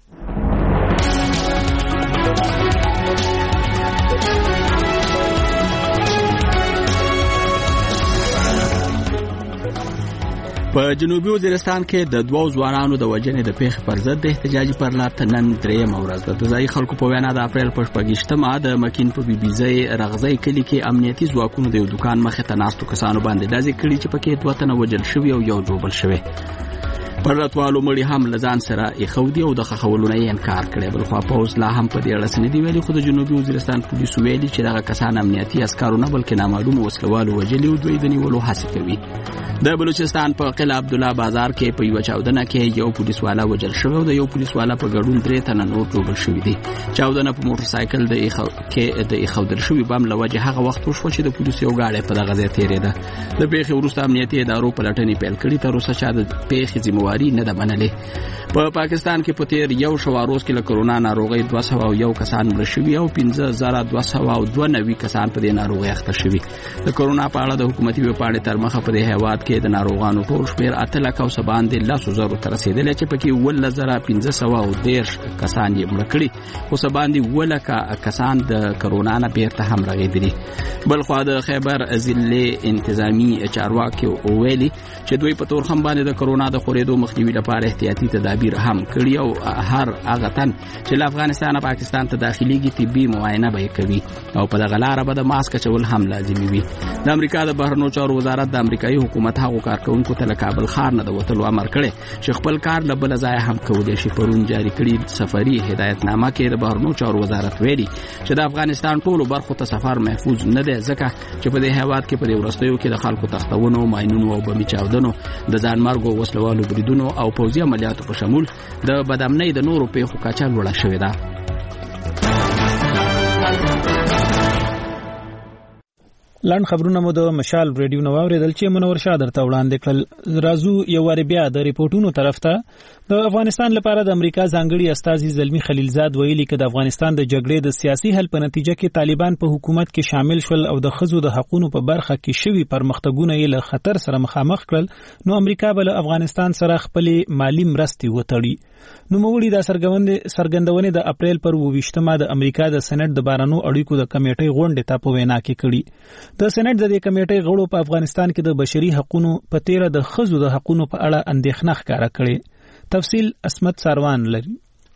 Speaker 2: په جنوبي وزیرستان کې د 2 ځوانانو د وژنې د پیښې پر ضد د احتجاجي پرلط نن 3 ورځ ده. د ځایي خلکو په وینا د اپریل په 28مه د مکین په بیبیزۍ رغزۍ کلي کې امنیتي ځواکونو د یو دکان مخې ته ناستو کسانو باندې ډزې کړي چې پکې 2 تنه وژل شوي او یو ډوبل شوی. پرلطوالو مړي هم لزان سره ایښودي او د خښولو نه یې انکار کړی. بلخوا پوځ لا هم په دې اړه څه نه دي ویلي، خو د جنوبي وزیرستان پولیسو ویلي چې دغه کسان امنیتي عسکرو نه بلکې نامعلومو وسلوالو وژلي او دوی د نیولو هڅې کوي. د بلوچستان په قلعه عبدالله بازار کې په یو چاودنه کې یو پولیسوالا وژل شوی او د یو پولیسوالا په ګډون 3 تنه نور ټوبل شوي دي. چاودنه په موټر سایکل د ایښودل شوي بم له وجې هغه وخت وشوه چې د پولیسو یو ګاډی په دغه ځای تېرېده. د پیښې وروسته امنیتي ادارو پلټنې پیل کړي. تر اوسه چا د پیښې ذمہواري نه ده منلې. په پاکستان کې په تیر یو شواروز کې له کرونا ناروغۍ 201 کسان مړه شوي او 5292 کسان په دې ناروغۍ اخته شوي. د کرونا په اړه د حکومتي ویبپاڼې تر مخه په دې هیواد کې د ناروغانو ټول شمېر 8 لک او باندې 10,000 ته رسېدلی چې پکې 11510 کسان یې مړه کړي، خو باندې 1 لک کسان د کرونا نه بیرته هم رغېدلي. بلخوا د خیبر ضلع انتظامی چارواکي ویلي چې دوی په تورخم باندې د کرونا د خورېدو مخنیوي لپاره احتیاطي تدابیر هم کړي او هر هغه تن چې له افغانستان پاکستان ته داخليږي طبي معاینه به کوي او په دغه لار به د ماسک چول هم لازمي وي. د امریکا د بهرنیو چارو وزارت د امریکایي حکومت هغو کارکونکو ته له کابل ښار نه د وتلو امر کړی چې خپل کار له بل ځای هم کولی شي. پرون جاری کړي سفري هدایتنامه کې د بهرنیو چارو وزارت ویلي چې د افغانستان ټولو برخو ته سفر محفوظ نه دی، ځکه چې په دې هیواد کې په دې وروستیو کې د خلکو تختونو، ماینونو او بمي چاودنو، د ځانمرګو وسلوالو بریدونو او پوځي عملیاتو په شمول د بدامنۍ د نورو پیښو کچه لوړه شوې ده.
Speaker 1: لاند خبرونه مو د مشال ریډیو نو اوریدل چې منور شاه درته وړاندې کړل. رازو یو وار بیا د ریپورتونو طرف ته. د افغانستان لپاره د امریکا ځانګړي استازي زلمی خلیلزاد ویلي چې د افغانستان د جګړې د سیاسي حل په نتیجه کې طالبان په حکومت کې شامل شول او د ښځو د حقوقو په برخه کې شوي پرمختګونه یې له خطر سره مخامخ کړل، نو امریکا به له افغانستان سره خپل مالی مرستې وتړي. نو موږ د سرګندونې د اپریل پر 28مه د امریکا د سېنات د بهرنیو اړیکو د کمیټې غونډې ته په وینا کې کړي. د سېنات د دې کمیټې غړو په افغانستان کې د بشري حقوقو په تیر د ښځو د حقوقو په اړه اندېښنه ښکاره کړې. تفصیل اسمت ساروان لري.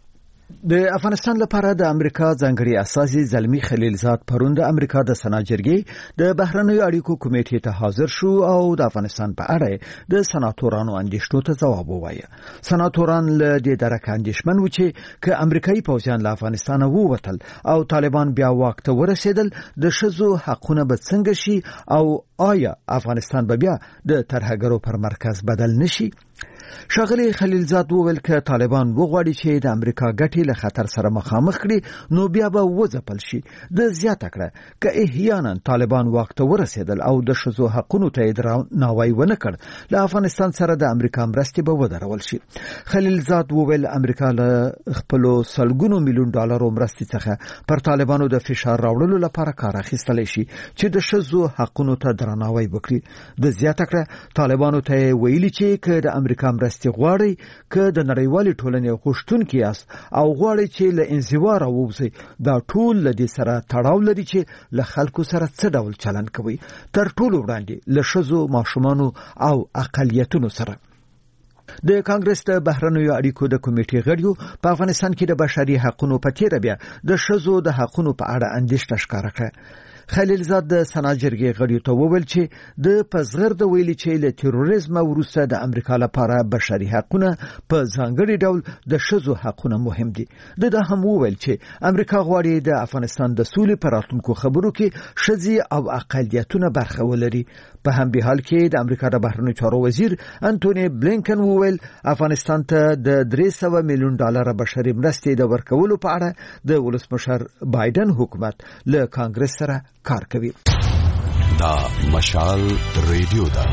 Speaker 7: د افغانستان لپاره د امریکا ځانګړي استازي زلمی خلیلزاد پرون د امریکا د سنا جرګې د بهرنیو اړیکو کمیټې ته حاضر شو او د افغانستان په اړه د سناتورانو اندېښنو ته ځواب ووایه. سناتوران له دې درکه اندېښمن و چې که امریکایي پوځیان له افغانستان ووتل او طالبان بیا واک ته ورسېدل، د ښځو حقونه به څنګه شي او آیا افغانستان به بیا د ترهګرو پر مرکز بدل نشي؟ ښاغلي خلیلزاد وویل که طالبان وغواړي چې د امریکا ګټې له خطر سره مخامخ کړي، نو بیا به وځپل شي. د زیاته کړه که احیانا طالبان واک ته ورسېدل او د ښځو حقونو ته یې درناوی ونه کړ، له افغانستان سره د امریکا مرستې به ودرول شي. خلیلزاد وویل امریکا له خپلو سلګونو میلیون ډالرو مرستې څخه پر طالبانو د فشار راوړلو لپاره کار اخیستلی شي چې د ښځو حقونو ته درناوی وکړي. د زیاته کړه طالبانو ته ویلي چې که د امریکا مرستې غواړي، که د نړیوالې ټولنې غوښتونکي یاست او غواړي چې له انزوا راووځئ، دا ټول له دې سره تړاو لري چې له خلکو سره څه ډول چلند کوي، تر ټولو وړاندې له ښځو، ماشومانو او اقلیتونو سره. د کانګرس د بهرنیو اړیکو د کمیټې غړیو په افغانستان کې د بشري حقوقو په تیر بیا د ښځو د حقوقو په اړه اندېښنه ښکاره کړه. خلیلزاد د سناجرګي غړي ته وویل چې د پزغر د ویلي چې له تروریزم وروسته د امریکا لپاره بشري حقوقونه په ځانګړي ډول د شذو حقوقونه مهم دي. د هم وویل چې امریکا غواړي د افغانستان د سولې پر راتلونکو خبرو کې شذي او اقلیتونه برخه ولري. په همدې حال کې د امریکا د بهرنیو چارو وزیر انټونی بلینکن وویل افغانستان ته د $300 میلیون بشري مرستې د ورکولو په اړه د ولسمشر بایدن حکومت له کانګرس سره کار کوي.
Speaker 15: دا مشال ریډیو دا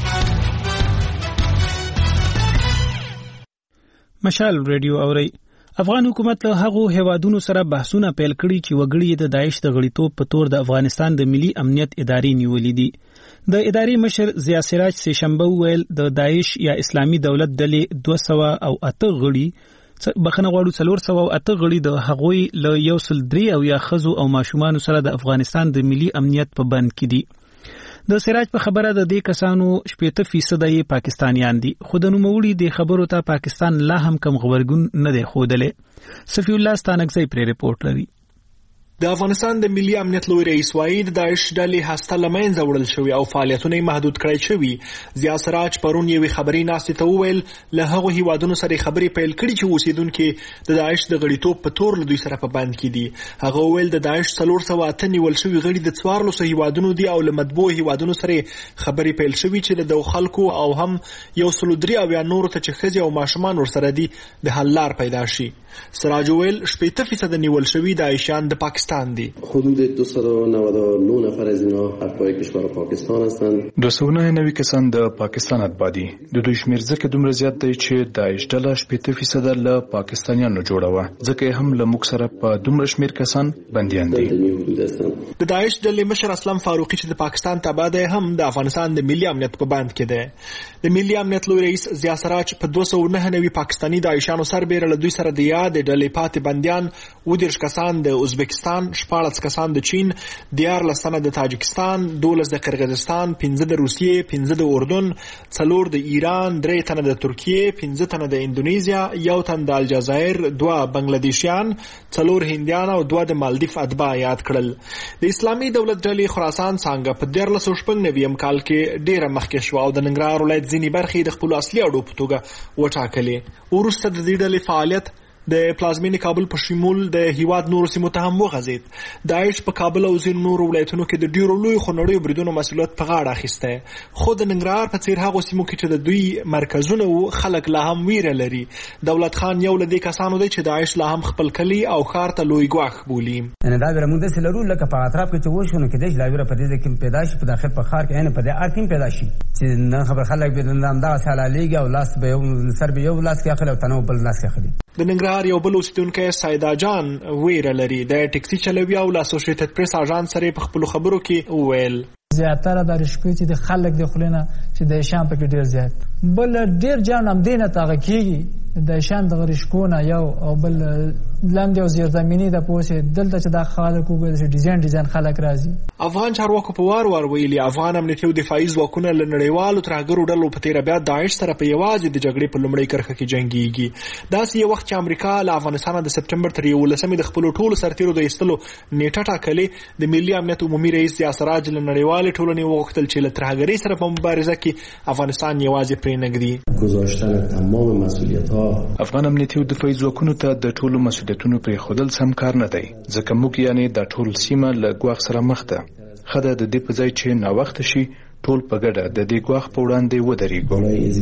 Speaker 1: مشال ریډیو اوري. افغان حکومت له هغو هیوادونو سره بحثونه پیل کړي چې وګړي د داعش د غړیتوب په تور د افغانستان د ملي امنیت ادارې نیولې دي. د ادارې مشر ضیا سراج سه شنبه ویل د داعش یا اسلامي دولت ډلې 208 غړي بخنه غواړو 408 غړي د هغوی له 103 او یا خزو او ماشومان سره د افغانستان د ملي امنیت په بند کې دي. د سراج په خبره د دې کسانو 80% یې پاکستانیان دي. خو د نوموړي د خبرو ته پاکستان لا هم کم خبرګون نه دی خوده. صفی الله ستانکزی پر ریپورت لري.
Speaker 8: د افغانستان د ملي امنیت لوی رئیس وايي د داعش ډلې هسته لمنځه وړل شوی او فعالیتونه محدود کړای شوی. ضیا سراج پرون یوې خبري ناستې ته وویل له هغو هیوادونو سره خبرې پیل کړي چې اوسیدونکو د داعش د غړیتوب په تور له دوی سره په بند کې دي. هغه وویل د داعش 408 نیول شوی غړي د 14 هیوادونو دي او له مطبوع هیوادونو سره خبرې پیل شوی چې د خلکو او هم 103 او یا نور ته چې خځې او ماشومان ورسره دي د حل لار پیدا شي. سراج ویل 80% نیول شوی داعشیان د پاکستان دي.
Speaker 10: حدود 299 نفر از اینا اتباع کشور پاکستان هستند.
Speaker 23: 299 کسان د پاکستان اتباع دي. د دوی شمیر ځکه دومره زیات دی چې داعش ډله 80% له پاکستانیانو جوړه و، ځکه هم له موږ سره په دومره شمیر کسان بنديان دي.
Speaker 8: د داعش ډلې مشر اسلام فاروقي چې د پاکستان تابع دی هم د افغانستان د ملي امنیت په بند کې دی. د ملي امنیت لوی رئیس ضیا سراج په 299 پاکستاني داعشانو سربېره له دوی سره د یاد ډلې پاتې بنديان 19 کسان د ازبکستان، 14 کسان د چین، 14 د تاجکستان، 12 د قرغیزستان، 15 د روسیې، 15 د اردن، 4 د ایران، 3 د ترکیه، 15 د اندونیزیا، 1 د الجزایر، 2 بنگلاديشیان، 4 هندیان او 2 د مالدیف اتباع یاد کړل. د اسلامي دولت ډلې خراسان څنګه په 1990 کال کې ډیره مخکې شو او د ننګرهار ولایت ځینې برخې د خپل اصلي اډو په توګه وټاکلې. وروسته د دې ډلې فعالیت د پلازمینې کابل په شمول د هیواد نورو سیمو ته هم وغځید. داعش په کابل او ځینو نورو ولایتونو کې د ډیرو لوی خونړیو بریدونو مسؤلیت په غاړه اخیسته. خو د ننګرهار په څیر هغو سیمو کې چې د دوی مرکزونه وو خلک لا هم ویره لري. دولت خان یو له دې کسانو دی چې داعش لا هم خپل کلی او ښار ته لوی ګواښ بولي.
Speaker 24: دا ویره موږ داسې لرو لکه په اطراف کې چې وشو نو کېدای شي لا ویره په دې کې پیدا شي، په داخل په ښار کې په دې اړ کې پیدا شي چې نه خبر خلک به همدغه سالالیږي او لاس به یو سر به یو لاس کې اخلي او تنو بل لاس کې اخلي.
Speaker 8: د ننګرهار یو بل اوسیدونکی سایدا جان ویره لري. د ټیکسي چلوي او اسوسییټډ پریس اژانس سره په خپل خبرو کې وویل
Speaker 25: زیاتره د رشکوي چې د خلک د خلینو چې د شام په کې ډیر زیات بل ډیر جان هم دینه تاغه کیږي د شان د غریشکونه یو او بل لاندې او زیر زمینی د پوسه دلته چې د خلکو د ډیزاین خلک راځي.
Speaker 8: افغان چارواکو په وار ویلي افغان امنیتي او دفاعي ځواکونه له نړیوالو ترهګرو ډلو په تیر بیا داعش سره په یوازې د جګړې په لومړۍ کرښه کې جنگيږي. داسې یو وخت چې امریکا له افغانستان د سپټمبر تر 11 د خپل ټولو سرتیرو د ایستلو نیټه ټاکلې، د ملي امنیت عمومي رئیس ضیا سراج له نړیوالې ټولنې وغوښتل چې له ترهګرۍ سره په مبارزه کې افغانستان یوازې پرې نږدي.
Speaker 10: گذاشتن تمام مسئولیت‌ها
Speaker 23: افغان امنیتي او دفاعي ځواکونو ته د ټولو مسؤلیتونو پرې خودل سم کار نه دی، ځکه موږ یعنی د ټول سیمه له ګواښ سره مخ ده. خدای د دې په ځای چې ناوخته شي ټول په ګډه د دې ګواښ په وړاندې ودرېږو.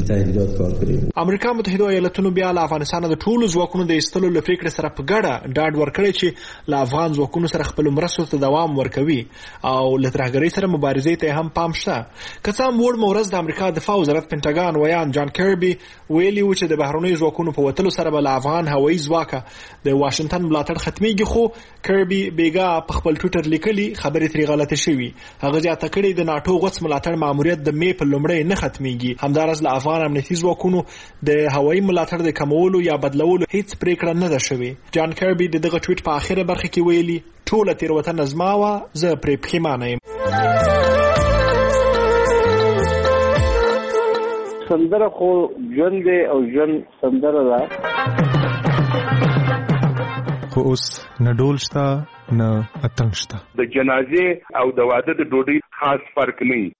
Speaker 8: امریکا متحده ایالاتونو بیا له افغانستان د ټولو ځواکونو د ایستلو له پریکړې سره په ګډه ډاډ ورکړی چې له افغان ځواکونو سره خپل مرستو ته دوام ورکوي او له ترهګرۍ سره مبارزې ته هم پام شته. که څه هم وړ مورز د امریکا دفاع وزارت پینټاګان ویان جان کربي ویلي و چې د بهرنیو ځواکونو په وتلو سره به له افغان هوایي ځواکه د واشنگټن ملاتړ ختمیږي. خو کربي بیګا په خپل ټویټر لیکلي خبرې ترې غلطه شوي. هغه زیاته کړې د ناتو غوڅ ملاتړ ماموریت د په لومړی نه ختمیږي. همدارس له افغان امنیتي ځواکونو د هوایي ملاتړ د کمولو یا بدلولو هیڅ پریکړه نه ده شوې. جان کربي دغه ټویټ په اخیره برخه کې ویلي ټوله تیروتنه زما وه، زه پرې پښیمانه یم.
Speaker 26: سندره خو ژوند دی او ژوند سندره ده،
Speaker 27: خو اوس نه ډول شته
Speaker 3: نه اتن شته.
Speaker 4: د جنازې او د واده د ډوډۍ خاص فرق نه وي.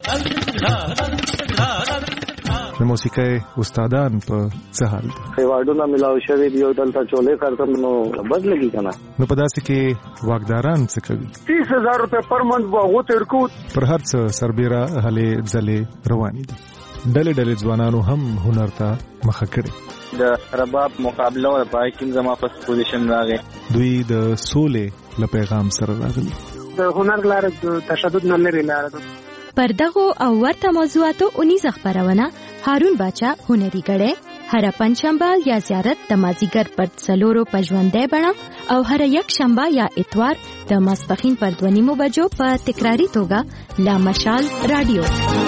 Speaker 23: د موسیقۍ استادان په څه حال دي؟
Speaker 26: ایوارډونه ملاوي شوی دی او دلته چولې کارتم نو بد لګي کنه.
Speaker 23: نو په داسې کې واګداران څه کوي؟
Speaker 26: 30000 روپے پر منث واغو تر کو
Speaker 23: پر هر څه سربېره هلې ځلې روانې دي. ډلې ځوانانو هم هنر ته مخه کړې.
Speaker 5: د رباب مقابله او پای کې زما په پوزیشن راغی.
Speaker 23: دوی د سولې له پیغام سره راغلي.
Speaker 26: د هنر لاره د تشدد نه لري لاره ده.
Speaker 9: پر دغه او ورته موضوعاتو 19 خبرونه هارون باچا هنري غړې هر پنځشنبه یا زیارت د مازیګر پر څلورو پژوندې بڼه او هر یک شنبه یا اتوار د ماسپخین پر 2:30 بجو په تکراری توګه لا مشال رادیو.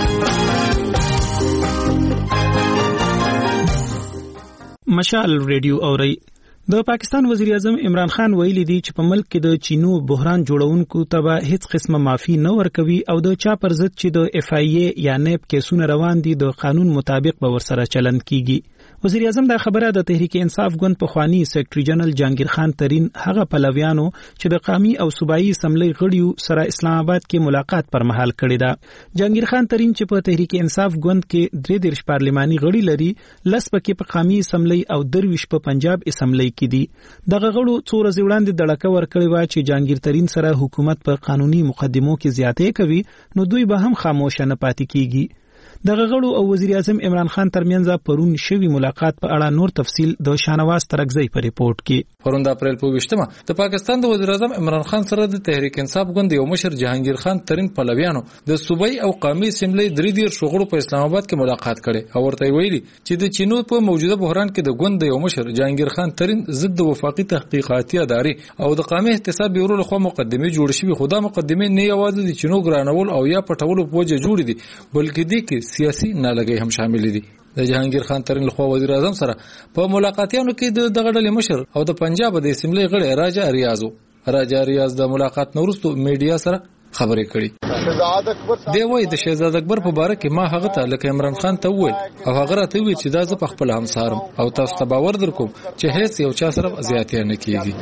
Speaker 1: مشال رادیو اوري. د پاکستان وزیر اعظم عمران خان ویلي دی چې په ملک کې د چینو بحران جوړونکو ته هیڅ قسمه معافي نه ورکوي او د چا پر ضد چې د اف ای ای یا نیب کیسونه روان دي د قانون مطابق به ورسره چلند کیږي. وزیر اعظم دا خبره د تحریک انصاف ګوند په خوانی سیکریټری جنرال جهانگیر خان ترین هغه پلویانو چې د قومي او صوبایي اسمبلی غړیو سره اسلام آباد کې ملاقات پر مهال کړی دا. جهانگیر خان ترین چې په تحریک انصاف ګوند کې 3 پارلماني غړي لري، لس پکې په قومي اسمبلی او 2 په پنجاب اسمبلی کې دي. دغه غړو څو ورځې وړاندې دړکه ورکړې و چې جهانگیر ترین سره حکومت په قانوني مقدمو کې زیاتې کوي، نو دوی به هم خاموش نه پاتې کیږي. دغه غړو او وزیر اعظم عمران خان ترمنځ پرون شوی ملاقات په اړه نور تفصیل د شانواز ترکزی په ریپورت کې.
Speaker 11: پرون د اپریل په 20مه د پاکستان د وزیر اعظم عمران خان سره د تحریک انصاف ګوند یو مشر جهانگیر خان ترین پلویانو د صوبایي او قومي اسمبلی 3 شغړو په اسلام آباد کې ملاقات کړي او ورته ویلي چې د چینو په موجوده بحران کې د ګوند یو مشر جهانگیر خان ترین ضد وفاقي تحقیقاتي ادارې او د قومي احتساب بیورو لخوا مقدمه جوړ شوی. خدا مقدمه نه یوازې د چینو ګرانول او یا پټولو په وجه جوړ دي، بلکې د کې سیاسي نالګي هم شامل دي. د جهانگیر خان ترین لخوا وزیر اعظم سره په ملاقاتونو کې د دغه ډلې مشر او د پنجاب د اسمبلی غړي راجا ریاض د ملاقات نورستو میډیا سره خبرې کړي. دی وایي د شهزاد اکبر په باره کې ما هغه ته لکه عمران خان ته وویل او هغه راته وویل چې دا زه په خپل همسارم او تاسو ته باور درکوم چې هیڅ یو چا سره زیاتې نه کیږي.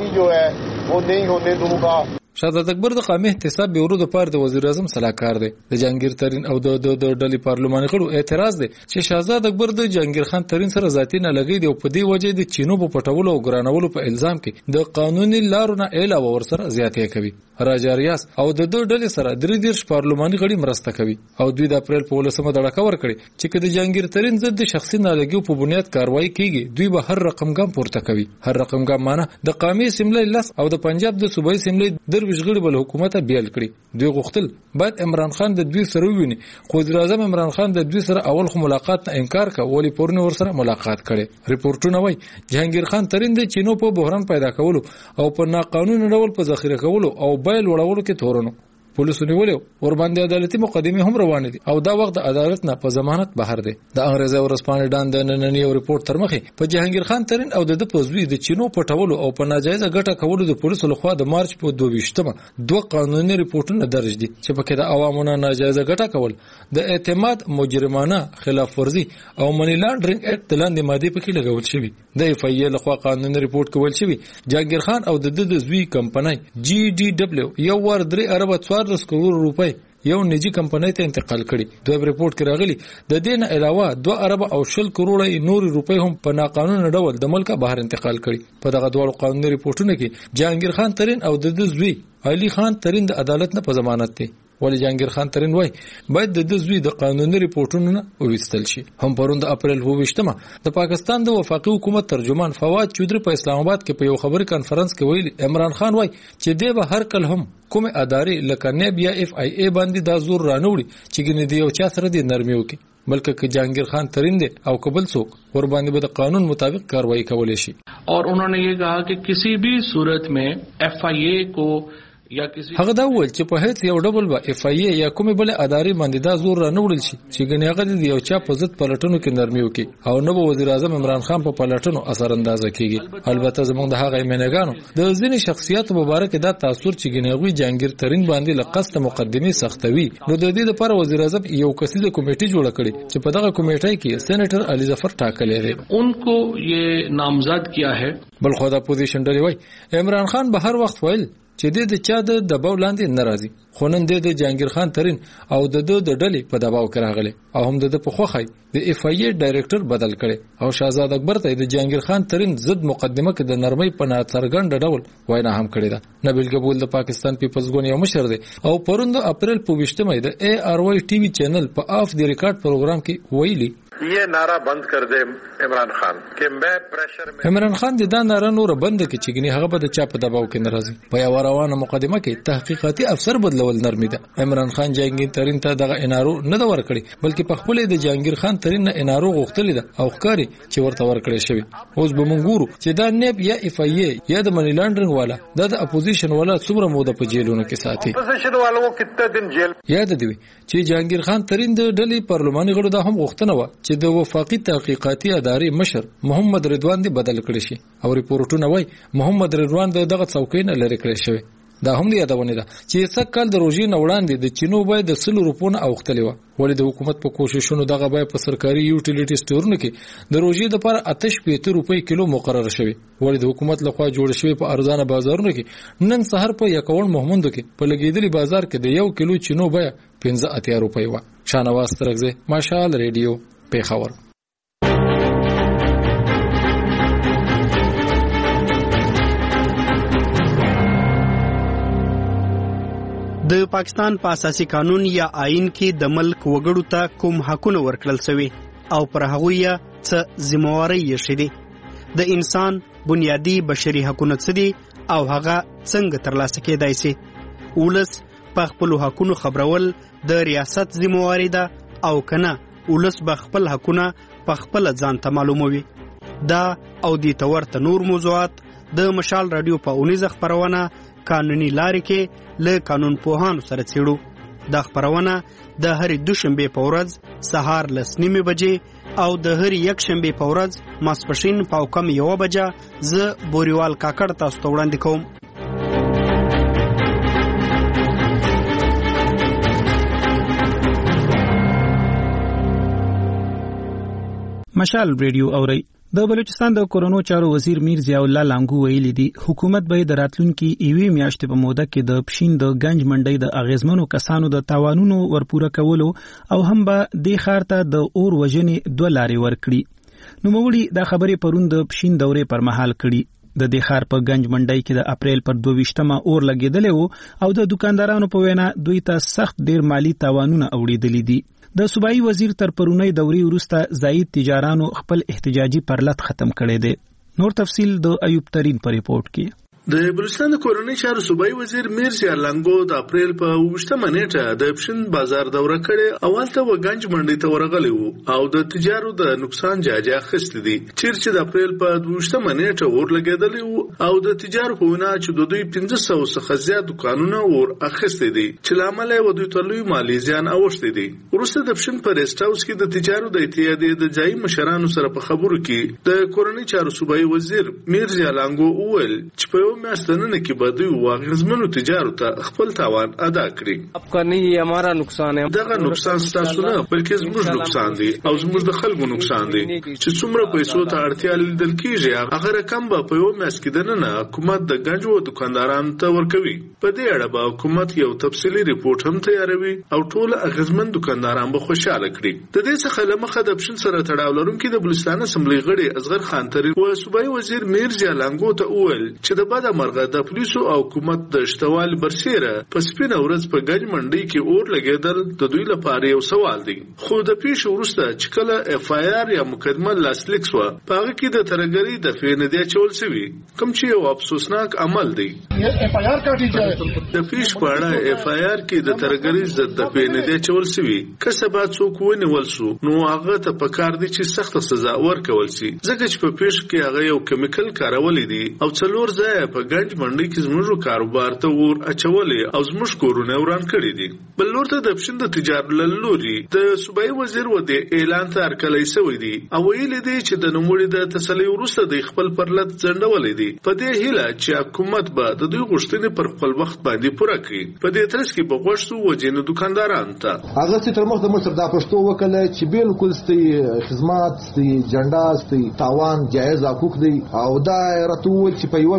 Speaker 11: شهزاد اکبر د قومي احتساب بیورو د پاره د وزیر اعظم صلاحکار دی. د جهانگیر ترین او د ډلې پارلماني غړو اعتراض دی چې شهزاد اکبر د جهانگیر خان ترین سره ذاتی نه لګي دی او په دې وجه د چینو په پټولو او ګرانولو په الزام کې د قانوني لارو نه علاوه ورسره زیاتې کوي. راجا ریاض او د ډلې سره 3 پارلماني غړي مرسته کوي او دوی د اپریل په 18مه دړکه ورکړي چې کله جهانگیر ترین ضد شخصي نالګي په بنیاد کاروایی کیږي دوی به هر رقم ګام پورته کوي. هر رقم ګام معنی د قومي اسمبلی لس او د پنجاب د صوبایي اسمبلی 2 غړي بل حکومت بیل کړي. دوی غوښتل باید عمران خان د دوی سره وویني، خو وزیر اعظم عمران خان د دوی سره اول خو ملاقات نه انکار کا ولی پورنه ور سره ملاقات کړي. ریپورتونه وایي جهانگیر خان ترین د چینو په بحران پیدا کولو او په ناقانوني ډول په ذخیره کولو او بیل وړولو کې تورنو پولیسو نیولې ور باندې عدالتي مقدمه هم روانه دي او دا وخت د عدالت نه په ضمانت بهر دي. د انګريزي ورسپانې ډان د نننی ریپورت تر مخه په جهانگیر خان ترین او د پوزوی د چینو پټولو او په ناجایزه ګټه کولو د پولیسو لخوا د مارچ په 22مه 2 قانوني ریپورتونه درج دي چې په کې د عوامونو ناجایزه ګټه کول، د اعتماد مجرمانه خلاف ورزي او منی لانډرینګ اکټ لاندې ماده په کې لګول شوی. د اف ای لخوا قانوني ریپورت کول شوی جهانگیر خان او د زوی کمپنۍ جی ډي دبليو یو ور 3 ارب 14 کروڑ روپۍ یو نجی کمپنۍ ته انتقال کړي. دوی ریپورت کې راغلي د دې نه علاوه 2 ارب او 10 کروڑ نور روپۍ هم په ناقانونه ډول د ملک بهر انتقال کړي. په دغه دوه قانوني ریپورتونو کې جهانگیر خان ترین او د زوی علي خان ترین د عدالت نه په ضمانت دي. ولی جهانگیر خان ترین وای باید د زوی د قانوني ریپورتونو نه وویستل شي. هم پرون د اپریل 22مه د پاکستان د وفاقي حکومت ترجمان فواد چودري په اسلام آباد کې په یو خبري کانفرنس کې ویلي عمران خان وای چې دی به هر کله هم کومه ادارې لکه نیب یا اف ای ای باندې دا زور رانوړي چې ګنې دی یو چا سره د نرمیو کې بلکې که جهانگیر خان ترین دے او قبل څوک ور باندې به د قانون مطابق کاروائی کولای شي.
Speaker 12: اور انہوں نے یہ کہا کہ کسی بھی صورت میں ایف آئی اے کو
Speaker 11: هغه دا وویل چې په هیڅ یو ډول به اف ای ای یا کومې بل ادارې باندې دا زور رانوړل شي چې ګنې هغه د یو چا په ضد پلټنو کې نرمي وکړي او نه به وزیر اعظم عمران خان په پلټنو اثر اندازه کیږي. البته زموږ د هغه ایمنګانو د ځینې شخصیت مبارک دا تاثیر چې ګنې غوي جهانگیر ترین باندې لقصد مقدمه سختوي نو د دې لپاره وزیر اعظم یو کسیزه کمیټه جوړ کړي چې په دغه کمیټه کې سېنیټر علي ظفر ټاکلې دي.
Speaker 12: ان کو یہ نامزد کیا ہے.
Speaker 11: بل خو دا پوزیشن ډلې وای عمران خان به هر وخت ویل چې د چا د دباو لاندې ناراضي خو نن د جهانگیر خان ترین او د ډلې په دباو کې راغلي او هم د په خوخای د اف ای ای ډایریکټر بدل کړي او شهزاد اکبر ته د جهانگیر خان ترین ضد مقدمه کې د نرمۍ په ناڅرګند ډول وینا هم کړې ده. نبیل قبول د پاکستان پیپلز ګوند یو مشر دی او پرون د اپریل په 20 مې د ای آر واي ټي وي چینل په اف دی ریکارډ پروګرام کې ویلي
Speaker 3: یہ نعرہ بند کر دے عمران خان کہ میں پریشر میں.
Speaker 11: عمران خان د دا نعرہ نور بند کی چګنی هغه به د چا په دباو کې ناراضي په یو روانه مقدمه کې تحقیقاتي افسر بدلول نرمي ده. عمران خان جهانگیر ترین ته دغه انارو نه د ورکړي بلکې په خپل د جهانگیر خان ترین نه انارو غوښتل ده او ښکاری چې ورته ورکړي شوی. اوس به مونږ ګورو چې دا نیب یا اف ای ای یا د منی لانډرینګ والا د اپوزیشن والا څومره موده په جیلونو کې ساتي.
Speaker 3: اپوزیشن والو کتنے دن جیل.
Speaker 11: یاد دی چې جهانگیر خان ترین د ډلې پارلماني غړو د هم غوښتنه و چې د وفاقي تحقیقاتي ادارې مشر محمد رضوان دی بدل کړي شي او ریپورتونه وای محمد رضوان دغه څوکۍ نه لری کړی شوی. دا هم دی یادونه ده چې څک کال د روزي نوړاندې د چینو بای د 100 روپونو اوختلی و ولې د حکومت په کوششونو دغه بای په سرکاري یوټیلیټي سټورونو کې د روزي د لپاره 85 روپۍ کیلو مقرر شوی ولې د حکومت لخوا جوړ شوی په ارزانه بازارونو کې نن سحر په 51 محمدو کې په لګیدلی بازار کې د 1 کیلو چینو بای 15 روپۍ و. شانواز ترغزه ماشال ریډیو پیښور.
Speaker 13: د پاکستان په اساسي قانون یا آئین کې د ملک وګړو ته کوم حقونه ورکړل شوي او پر هغه یې څه ذمہواری یې شې دي د انسان بنیادی بشري حقونه څه دي او هغه څنګه ترلاسه کېدای شي. ولس په خپل حقونو خبرول د ریاست ذمہواری ده او کنه ولس به خپل حقونه په خپل ځان ته معلوموي. دا او د تورته نور موضوعات د مشال رادیو په 19 خبرونه قانوني لارې کې له قانون پوهانو سره څېړو. دا خبرونه د هرې دوشنبه په ورځ سهار 9:30 بجې او د هرې یکشنبه په ورځ ماسپښین په کم 1 بجه زه بوریوال کاکړ تاسو ته وړاندې کوم.
Speaker 1: مشال ریډیو اوري. د بلوچستان د کورونو چارو وزیر میر ضیاء الله لانګو ویلي دي حکومت به د راتلونکو ایوي میاشتې په موده کې د پښین د گنج منډي د اغیزمنو کسانو د تاوانونو ورپوره کولو او هم به د خارته د اور وجنې 2 لارې ورکړي. نو موړي د خبرې پرون د پښین دورې پر مهال کړي. د خار په گنج منډي کې د اپریل پر 22مه اور لګیدل او د دکاندارانو په وینا دوی ته سخت ډیر مالی تاوانونه اوریدل دي. د صوبایي وزیر تر پرونی دوري وروسته زاید تجارانو خپل احتجاجي پرلط ختم کړي دي. نور تفصیل د ایوب ترین په ریپورت کې.
Speaker 21: د بلوچستان د کورنۍ چارو صوبایي وزیر میر ضیاء لانګو د اپریل په 20مه نیټه د پښین بازار دوره کړې او هلته وګنج منډي ته ورغلی وو او د تجارو د نقصان جایزه اخیستې دي. چیرې د اپریل په 20مه نیټه اور لګیدلی وو او د تجارو په وینا چې د دوی 1500 څخه زیات دکانونه اور اخیستې دي چې لامل یې دوی ته لوی مالی زیان اوښتې دي. وروسته د پښین په ریسټ هاوس کې د تجارو د اتحادیې د ځایي مشرانو سره په خبرو کې د کورنۍ چارو صوبایي وزیر میر ضیاء لانګو وویل چې په میاشتنه کې به دوی واغزمنو تجارو ته خپل تاوان ادا کړي.
Speaker 14: आपका नहीं ये हमारा नुकसान है.
Speaker 21: دغه نقصان ستاسو نه بلکې زموږ نقصان دی او زموږ د خلکو نقصان دی چې څومره پیسو ته اړتیا لیدل کیږي هغه رقم به په یو میاشت کې دننه حکومت د گنجو دکاندارانو ته ورکوي. په دې اړه به حکومت یو تفصیلي ریپورت هم تیاروي او ټول اغزمن دکانداران به خوشاله کړي. د دې څخه لمخه د پښین سره تړاو لرونکي د بلوچستان اسمبلی غړي اصغر خان ترین او صوبایي وزیر میر ضیاء لانګو ته وویل چې د بده مرغه د پولیسو او حکومت د اشتوال برسیره په سپینه ورځ په گنج منډي کې اور لګیدل د دوی لپاره یو سوال دی. خو د پیښې وروسته چې کله اف آی آر یا مقدمه لاسلیک شوه په هغه کې د ترګری د فینډیا چول شوی کوم چې یو افسوسناک عمل دی.
Speaker 16: اف آی آر کاټی چې
Speaker 21: د پیښې په اړه اف آی آر کې د ترګری ضد د فینډیا چول شوی کسبه څوک ونیول شو نو هغه ته په کار دي چې سخت سزا ورکول شي ځکه چې په پیښه کې هغه یو کیمیکل کارول دي او څلور ځای په گنج منډي کې زموږ کاروبار ته ور اچولې او زموږ کورونه وران کړی دي. بل لور ته د پښین د تجارت لوري د صوبایي وزیر و د اعلان ته ارکلای شوی دی او ویل دي چې د نوموړي د تسلی وروسته د خپل پرلط ځندولې دي په دې هیله چې حکومت به د دوی غوښتنې پر خپل وخت باندې پوره کړي. په دې ترڅ کې به غوښتو وجینو دکانداران ته
Speaker 16: هغه چې تر مخ د مشر د پښتو وکړه چې بالکل ستې خدمات ستې جنډا ستې تاوان جایز حقوق دي او دا راتو چې په یو میاشت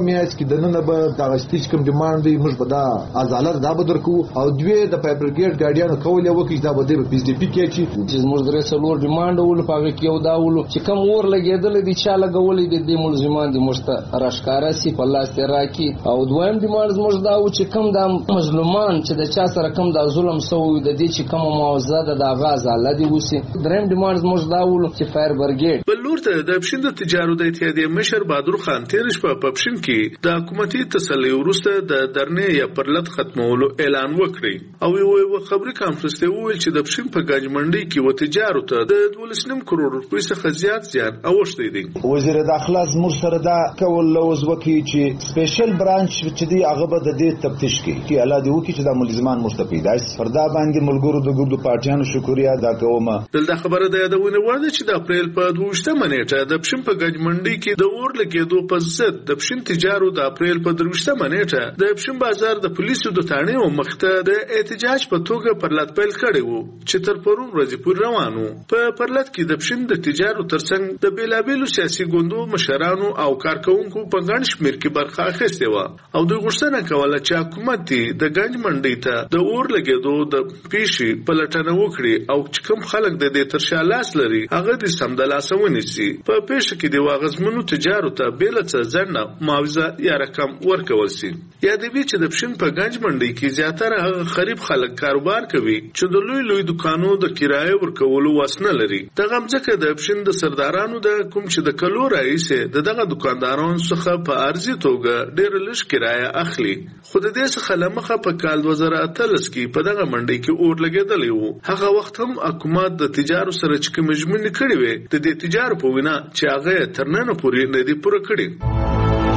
Speaker 16: کې د نن به د غشتیج کوم ډیماند دی موږ به دا ازاله دا به درکو او دوی د فایر بریګیډ ګاډیانو کول یو کې دا به د پی ډی پی کې
Speaker 14: چې موږ درې څلور ډیماند ول پاګه کې یو دا ول چې کوم اور لګیدل دي چا لګولې د ملزمان دي مشته راشکارا سي په لاس راکی او دویم ډیماند موږ دا و چې کوم د مظلومان چې د چا سره کوم د ظلم سوی د دې چې کوم معاوضه د غاز الله دی وسی دریم ډیماند موږ دا ول چې فایر بریګیډ
Speaker 21: بل لور ته د پښین د تجارت د اتحادیې مشر بهادر خان تیرش په پښین کې د حکومتي تسلی ورسته د درنې یا پرلط ختمولو اعلان وکړي او یو خبري کانفرنس ته ویل چې د پښین په گاج منډي کې و تجارت د 12 کروڑ روپۍ څخه زیات زیان اوښتي دي.
Speaker 6: وزیر داخله زموږ سره دا کول لوز وکي چې سپیشل برانچ چې دی هغه به د دې تفتیش کوي چې الله دې وکي چې د ملزمان مستفیدای فردا باندې ملګرو د ګوند پارټیانو شکریا ادا کوم.
Speaker 21: دلته خبره ده یادونه ورده چې د اپریل په 22 نیټه د پښین په گاج منډي کې د اور لګیدو په ضد د پښین تجارت د اپریل په 23 نیټه د پښین بازار د پولیسو د تانه او مخته د احتجاج په توګه پرلط پیل کړی وو چې تر پرون ورځې پورې روانو. په پرلط کې د پښین د تجارت ترڅنګ د بیلابیلو سیاسي ګوندو مشرانو او کارکونکو په ګڼ شمېر کې برخه اخیستې و او دوی غوښتنه کوله چې حکومت د ګنج منډي ته د اور لګیدو د پیښې پلټنه وکړي او چې کوم خلک د دې تر شا لاس لري هغه د سمدلاسه ونیسي. په پیښه کې د واغزمنو تجارت ته بیلڅ ځنه معاوضه یا رقم ورکول سي. یادوي چې د پښین په ګنج منډي کې زیاتره هغه غریب خلک کاروبار کوي چې د لوی دکانونو د کرایه ورکولو واس نه لري. دغه ځکه د پښین د سردارانو د کوم چې د کلو رئیس دغه دکاندارانو څخه په ارزي توګه ډېر لږ کرایه اخلي. خو د دې څخه لمخه په کال 2013 کې په دغه منډي کې اور لګیدلی وو. هغه وخت هم حکومت د تجارت سره چې کوم ژمنې کړې وې د دې تجارت په وینا چې هغه تر نن پورې نه دی پوره کړی.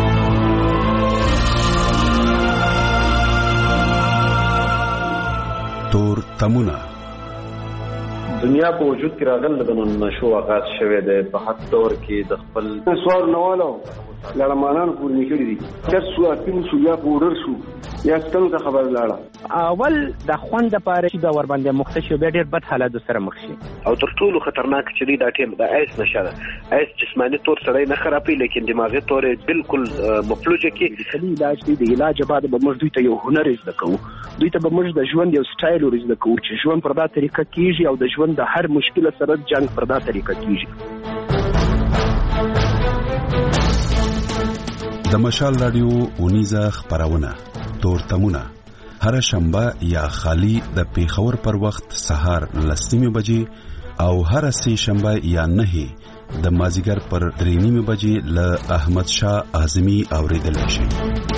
Speaker 15: تور تمونه
Speaker 26: دنیا په وجود کې راغله د نشو آغاز شوه د په حد دور کې د خپل سوال نوالو لړمانان پورې نکړي دي چې سو اپین سو یا پورر شو یا څنګه خبر لاړه
Speaker 17: اول د خوند لپاره چې دا ور باندې مختشو به ډېر بد حالات سره مخ شي
Speaker 10: او تر ټولو خطرناک چې دی دا ټیم د ایس نشه ایس جسمانی تور سړی نه خرابي لیکن دماغي تور بالکل مفلوجه کې
Speaker 17: د علاج دی د علاج بعد به موږ دوی ته یو هنر زده کوو دوی ته به موږ د ژوند یو سټایل ورزده کوو چې ژوند پر دا طریقه کیږي او د ژوند د هر مشکل سره جنگ پر دا طریقه کیږي.
Speaker 15: د مشال رادیو اونیزه خبرونه تور تمونه هر شنبه یا خالی د پیښور پر وخت سهار 10:00 بجې او هر سه شنبه یا 9 د مازیګر پر 3:30 بجې ل احمد شاه اعظمي اوریدل شي.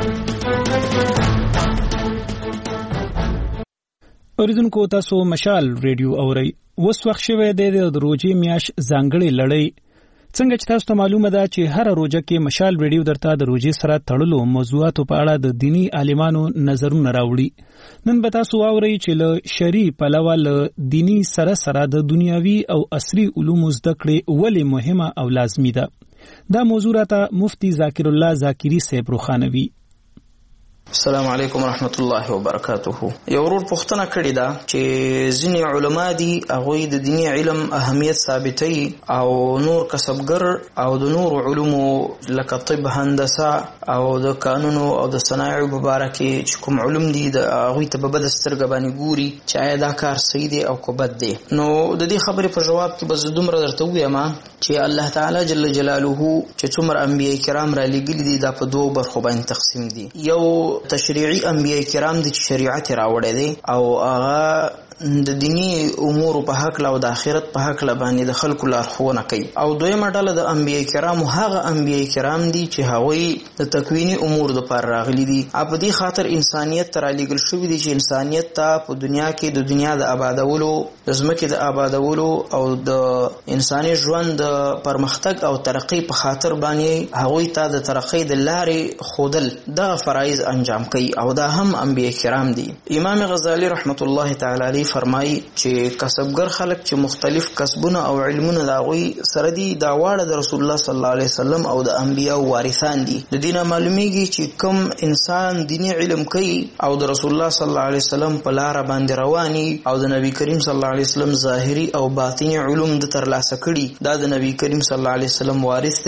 Speaker 1: اوریدونکو تاسو مشال ریډیو اورئ. وس وخت شوه د روزي میاش ځانګړي لړۍ څنګه چې تاسو ته معلومه ده چې هر روزه کې مشال ریډیو درته د روزي سره تړلو موضوعاتو په اړه د دینی عالمانو نظرونه راوړي. نن به تاسو واورئ چې له شری پلوه له دینی سره د دنیاوي او عصري علومو زده کړې ولې مهمه او لازمي ده. دا موضوع راته مفتی ذاکر الله ذاکری صاحب روخانوي.
Speaker 18: السلام علیکم ورحمت الله وبرکاته. یو ورور پوښتنه کړې ده چې ځینې علما دي هغوی د دیني علم اهمیت ثابتوي او نور کسبګر او د نور علومو لکه طب هندسه او د قانون او د صنایعو په باره کې چې کوم علوم دي د هغوی ته په بده سترګه باندې ګوري چې آیا دا کار صحیح دی او که بد دی. نو د دې خبرې په جواب کې به زه دومره درته ووایم چې الله تعالی جل جلاله چې څومره انبیاء کرام را لېږلي دي دا په دوو برخو باندې تقسیم دي. یو تشریعي انبیاء کرام دي چې شریعت راوړی دی او هغه د دینی امور په حق او د آخرت په حق باندې د خلکو لارښوونه کوي. او دویمه ډله د انبیاء کرام هغه انبیاء کرام دي چې هغوی د تکوینی امور د پر راغلي دي. په دې خاطر انسانیت ته رالیږل شوي دي چې انسانیت ته په دنیا کې د دنیا د آبادولو د ځمکې د آبادولو او د انساني ژوند د پرمختګ او ترقۍ په خاطر باندې هغوی ته د ترقۍ د لارې ښودل دغه فرایض انجام کوي او دا هم انبیاء کرام دي. امام غزالی رحمت الله تعالی علیه فرمایي چې کسبګر خلک چې مختلف کسبونه او علمونه د هغوی سره دي دا واړه د رسول الله صلی الله علیه وسلم او د انبیاء وارثان دي. د دینه معلومیږي چې کوم انسان دینی علم کوي او د رسول الله صلی الله علیه وسلم په لار باندې رواني او د نبی کریم صلی الله علیه وسلم ظاهري او باطنی علوم د ترلاسه کړي دا د نبی کریم صلی الله علیه وسلم وارث دی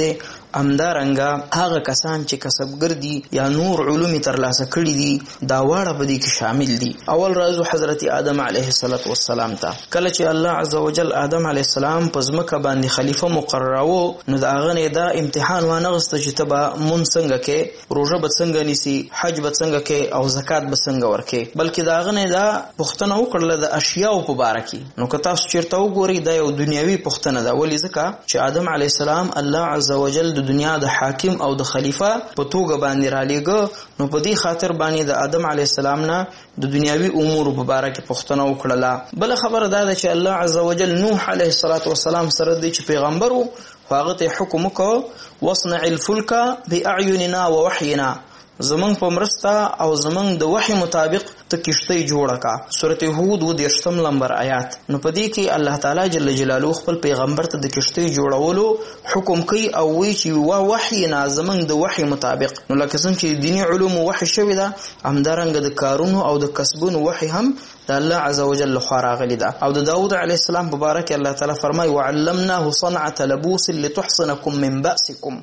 Speaker 18: همدارنګه هغه کسان چې کسبګر دي یا نور علوم ترلاسه کړي دي دا واړه په دې کې شامل دي. اول راځو حضرت آدم علیه السلام ته. کله چې الله عزوجل آدم علیه السلام په ځمکه باندې خلیفہ مقرراو نو دا غنه دا امتحان وانغسته چې تبا مون څنګه کې، روزه به څنګه نیسی، حج به څنګه کې او زکات به څنګه ورکې، بلکې دا غنه دا پوښتنه وکړله د اشیاء په باره کې. نو که تاسو چیرته وګورئ دا یو دنیوي پوښتنه ده. ولې ځکه چې آدم علیه السلام الله عزوجل د دنیا د حاکم او د خلیفہ په توګه باندې را لېږه، نو په دې خاطر باندې د آدم علیه السلام نه د دنیوي امور په باره کې پوښتنه وکړله. بل خبره دا ده چې الله عزوجل نوح علیه السلام سره دی چې پیغمبر وو، هغه ته حکم وکړ واصنع الفلک باعیننا ووحینا، زمنګ په مرسته او زمنګ د وحی مطابق ته کشته جوړه کا. سورته هود 28 نمبر آیات. نو په دې کې الله تعالی جل جلاله خپل پیغمبر ته د کشته جوړولو حکم کوي او وی چې وحی نه زمنګ د وحی مطابق. نو لکه څنګه چې دینی علوم وحی شوی دا، همدارنګه د کارونو او د کسبونو وحی هم د الله عزوجل لخوا راغلی ده. او د داوود علیه السلام مبارک الله تعالی فرمای وعلمناه صنعة لبوس لتحصنكم من بأسكم،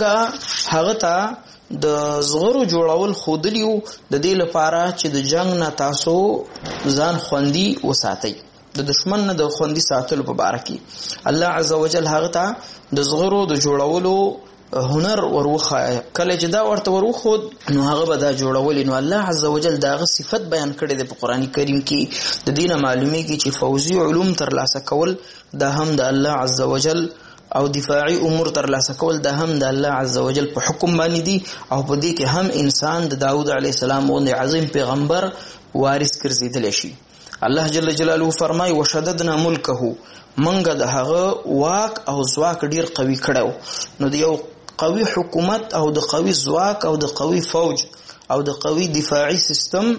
Speaker 18: منګه هغه ته د زغرو جوړول خودلیو د دې لپاره چې د جنگ نه تاسو ځان خوندي وساتئ، د دشمن نه د خوندي ساتلو په باره کې الله عزوجل هغه ته د زغرو د جوړولو هنر وروخه. کله چې دا ورته وروخود نو هغه به دا جوړول. نو الله عزوجل داغه صفت بیان کړی دی په قران کریم کې. د دینه معلومیږي چې فوزي علوم ترلاسه کول دا هم د الله عزوجل او دفاعي امور ترلاسه کول دا هم د الله عزوجل په حکم باندې دي. او په دې کې هم انسان د داوود علیه السلام غوندې عظیم پیغمبر وارث ګرځیدلی شي. الله جل جلاله فرمای وشددنا ملکه، منګه د هغه واک او ځواک ډیر قوي کړو. نو د یو قوي حکومت او د قوي ځواک او د قوي فوج او د قوي دفاعي سیستم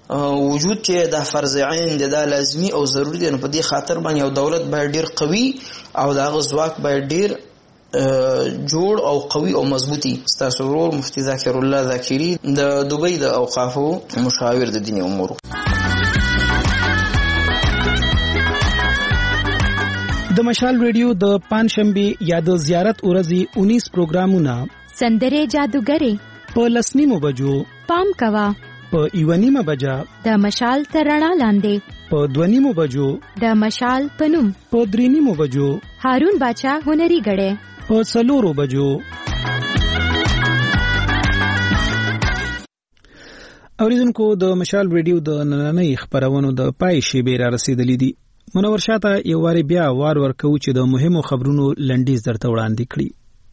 Speaker 18: وجود چې دا فرض عین دی، دا لازمی او ضروری دی. نو په دې خاطر باندې یو دولت باید ډیر قوي او دغه ځواک باید ډیر جوړ او قوي او مضبوطی. ستاسو ورور مفتی ذاکر الله ذاکری د دوبۍ د اوقافو مشاور د دینی امور.
Speaker 1: د مشال ریډیو د پنځشنبه یا د زیارت ورځې 19 پروګرامونه
Speaker 9: سندره جادوګری
Speaker 1: په لسنیمو بجو،
Speaker 9: پام کوا
Speaker 1: په 1 بجا
Speaker 9: د مشال ترڼا لاندې،
Speaker 1: په 2 بجو
Speaker 9: د مشال پنوم،
Speaker 1: په 3 بجو
Speaker 9: هارون باچا هنري غړې،
Speaker 1: په 4 بجو. اوریدونکو د مشال ریډیو د نننۍ خبرونو د پای شیبې را رسیدلې دي. منور شاته یو واری بیا وار ورکو چې د مهمو خبرونو لنډیز درته وړاندې کړي.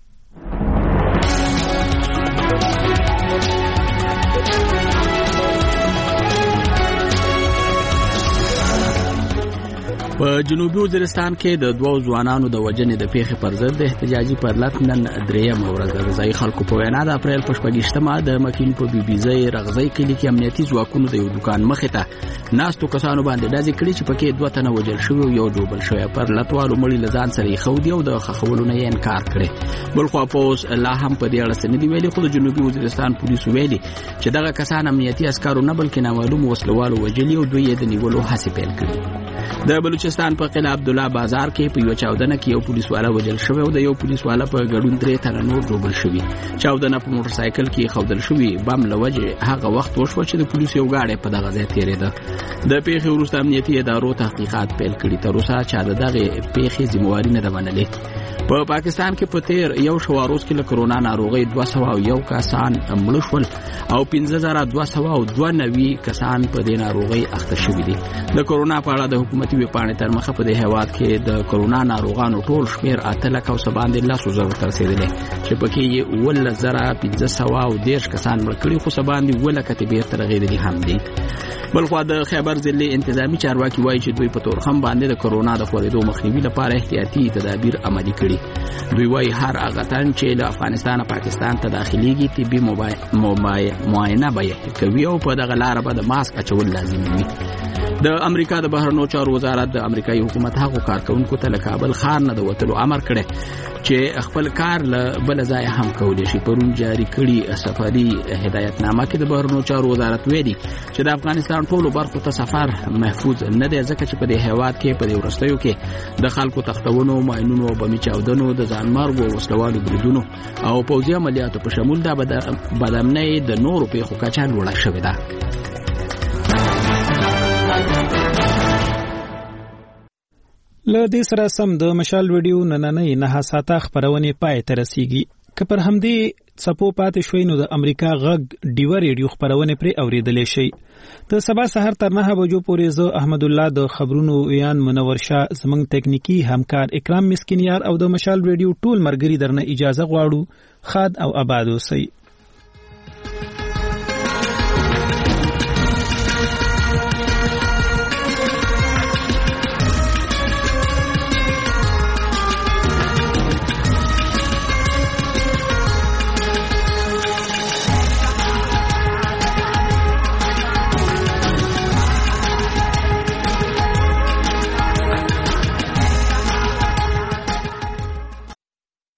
Speaker 2: په جنوبي وزیرستان کې د دوو ځوانانو د وژنې د پیښې پر ضد د احتجاجي پرلط نن 3مه ورځ د ځایي خلکو په وینا د اپریل په 28مه د مکین په بیبیزۍ رغزۍ کلي کې امنیتي ځواکونو د یو دکان مخې ته ناستو کسانو باندې ډزې کړې چې پکې 2 تنه وژل شوي او یو ډوبل شوی. پرلطوالو مړي له ځان سره ایښودي او د ښخولو نه یې انکار کړی. بلخوا پولیس لا هم په دې اړه څه نه دي ویلي، خو د جنوبي وزیرستان پولیسو ویلي چې دغه کسان امنیتي عسکرو نه بلکې نامعلوم وسلوالو وژلي او دوی یې د نیولو هڅې پیل کړي. د بلوچستان په قلعه عبدالله بازار کې په یو چاودنه کې یو پولیسوالا وژل شوی او د یو پولیسوالا په ګډون 3 تنه نور ډوبل شوي. چاودنه په موټر سایکل کې خودل شوی بم لوجه هغه وخت وشو چې د پولیسو یو گاډي په دغه ځای تیرېده. د پیښې وروسته امنیتي ادارو تحقیقات پیل کړي. تر اوسه چا دغه پیښې ذمہواری نه ده منلې. په پاکستان کې په تیر یو شواروز کې له کرونا ناروغي 201 کسان مړ شول او 15292 کسان په دې ناروغي اخته شوي دي. د کرونا په اړه د حکومتي ویبپاڼې تر مخه په دې هیواد کې د کرونا ناروغانو ټول شمیر 8,710 تر رسیدلی چې پکې یې 1,510 کسان مړ کړي، خو سباندې 1,000 بیرته رغېدلي هم دي. بلخوا د خیبر ضلع انتظامی چارواکي وایي چې دوی په تورخم باندې د کرونا د خورېدو مخنیوي لپاره احتیاطي تدابیر عملي کړي. دوی وایي هر هغه تن چې له افغانستان پاکستان ته داخليږي طبي معاینه به کوي او په دغه لار به د ماسک اچول لازمي وي. د امریکا د بهرنیو چارو وزارت د امریکایي حکومت هغو کارکونکو ته له کابل ښار نه د وتلو امر کړی چې خپل کار له بل ځای هم کولی شي. پرون جاری کړي سفاري هدایتنامه کې د بهرنیو چارو وزارت ویلي چې د افغانستان ټولو برخو ته سفر محفوظ نه دی، ځکه چې په دې هیواد کې په دې وروستیو کې د خلکو تختونو، ماینونو او بمي چاودنو، د ځانمرګو او وسلوالو بریدونو او پوځي عملیاتو په شمول د بدامنۍ د نورو پیښو کچه لوړه شوې ده.
Speaker 1: له دې سره سم د مشال ویډیو نننۍ 9 ساعته خبرونه پای ته رسیږي. که پر همدې څپو پاتې شوي نو د امریکا غږ ډیو ریډیو خبرونه پرې اوریدلې شي. د سبا سحر تر 9 بجو پورې زه احمد الله د خبرونو یان منور شاه زمنګ تکنیکی همکار اکرام مسکینیار او د مشال ویډیو ټول مرګري درنه اجازه غواړو. خاد او آباد اوسئ.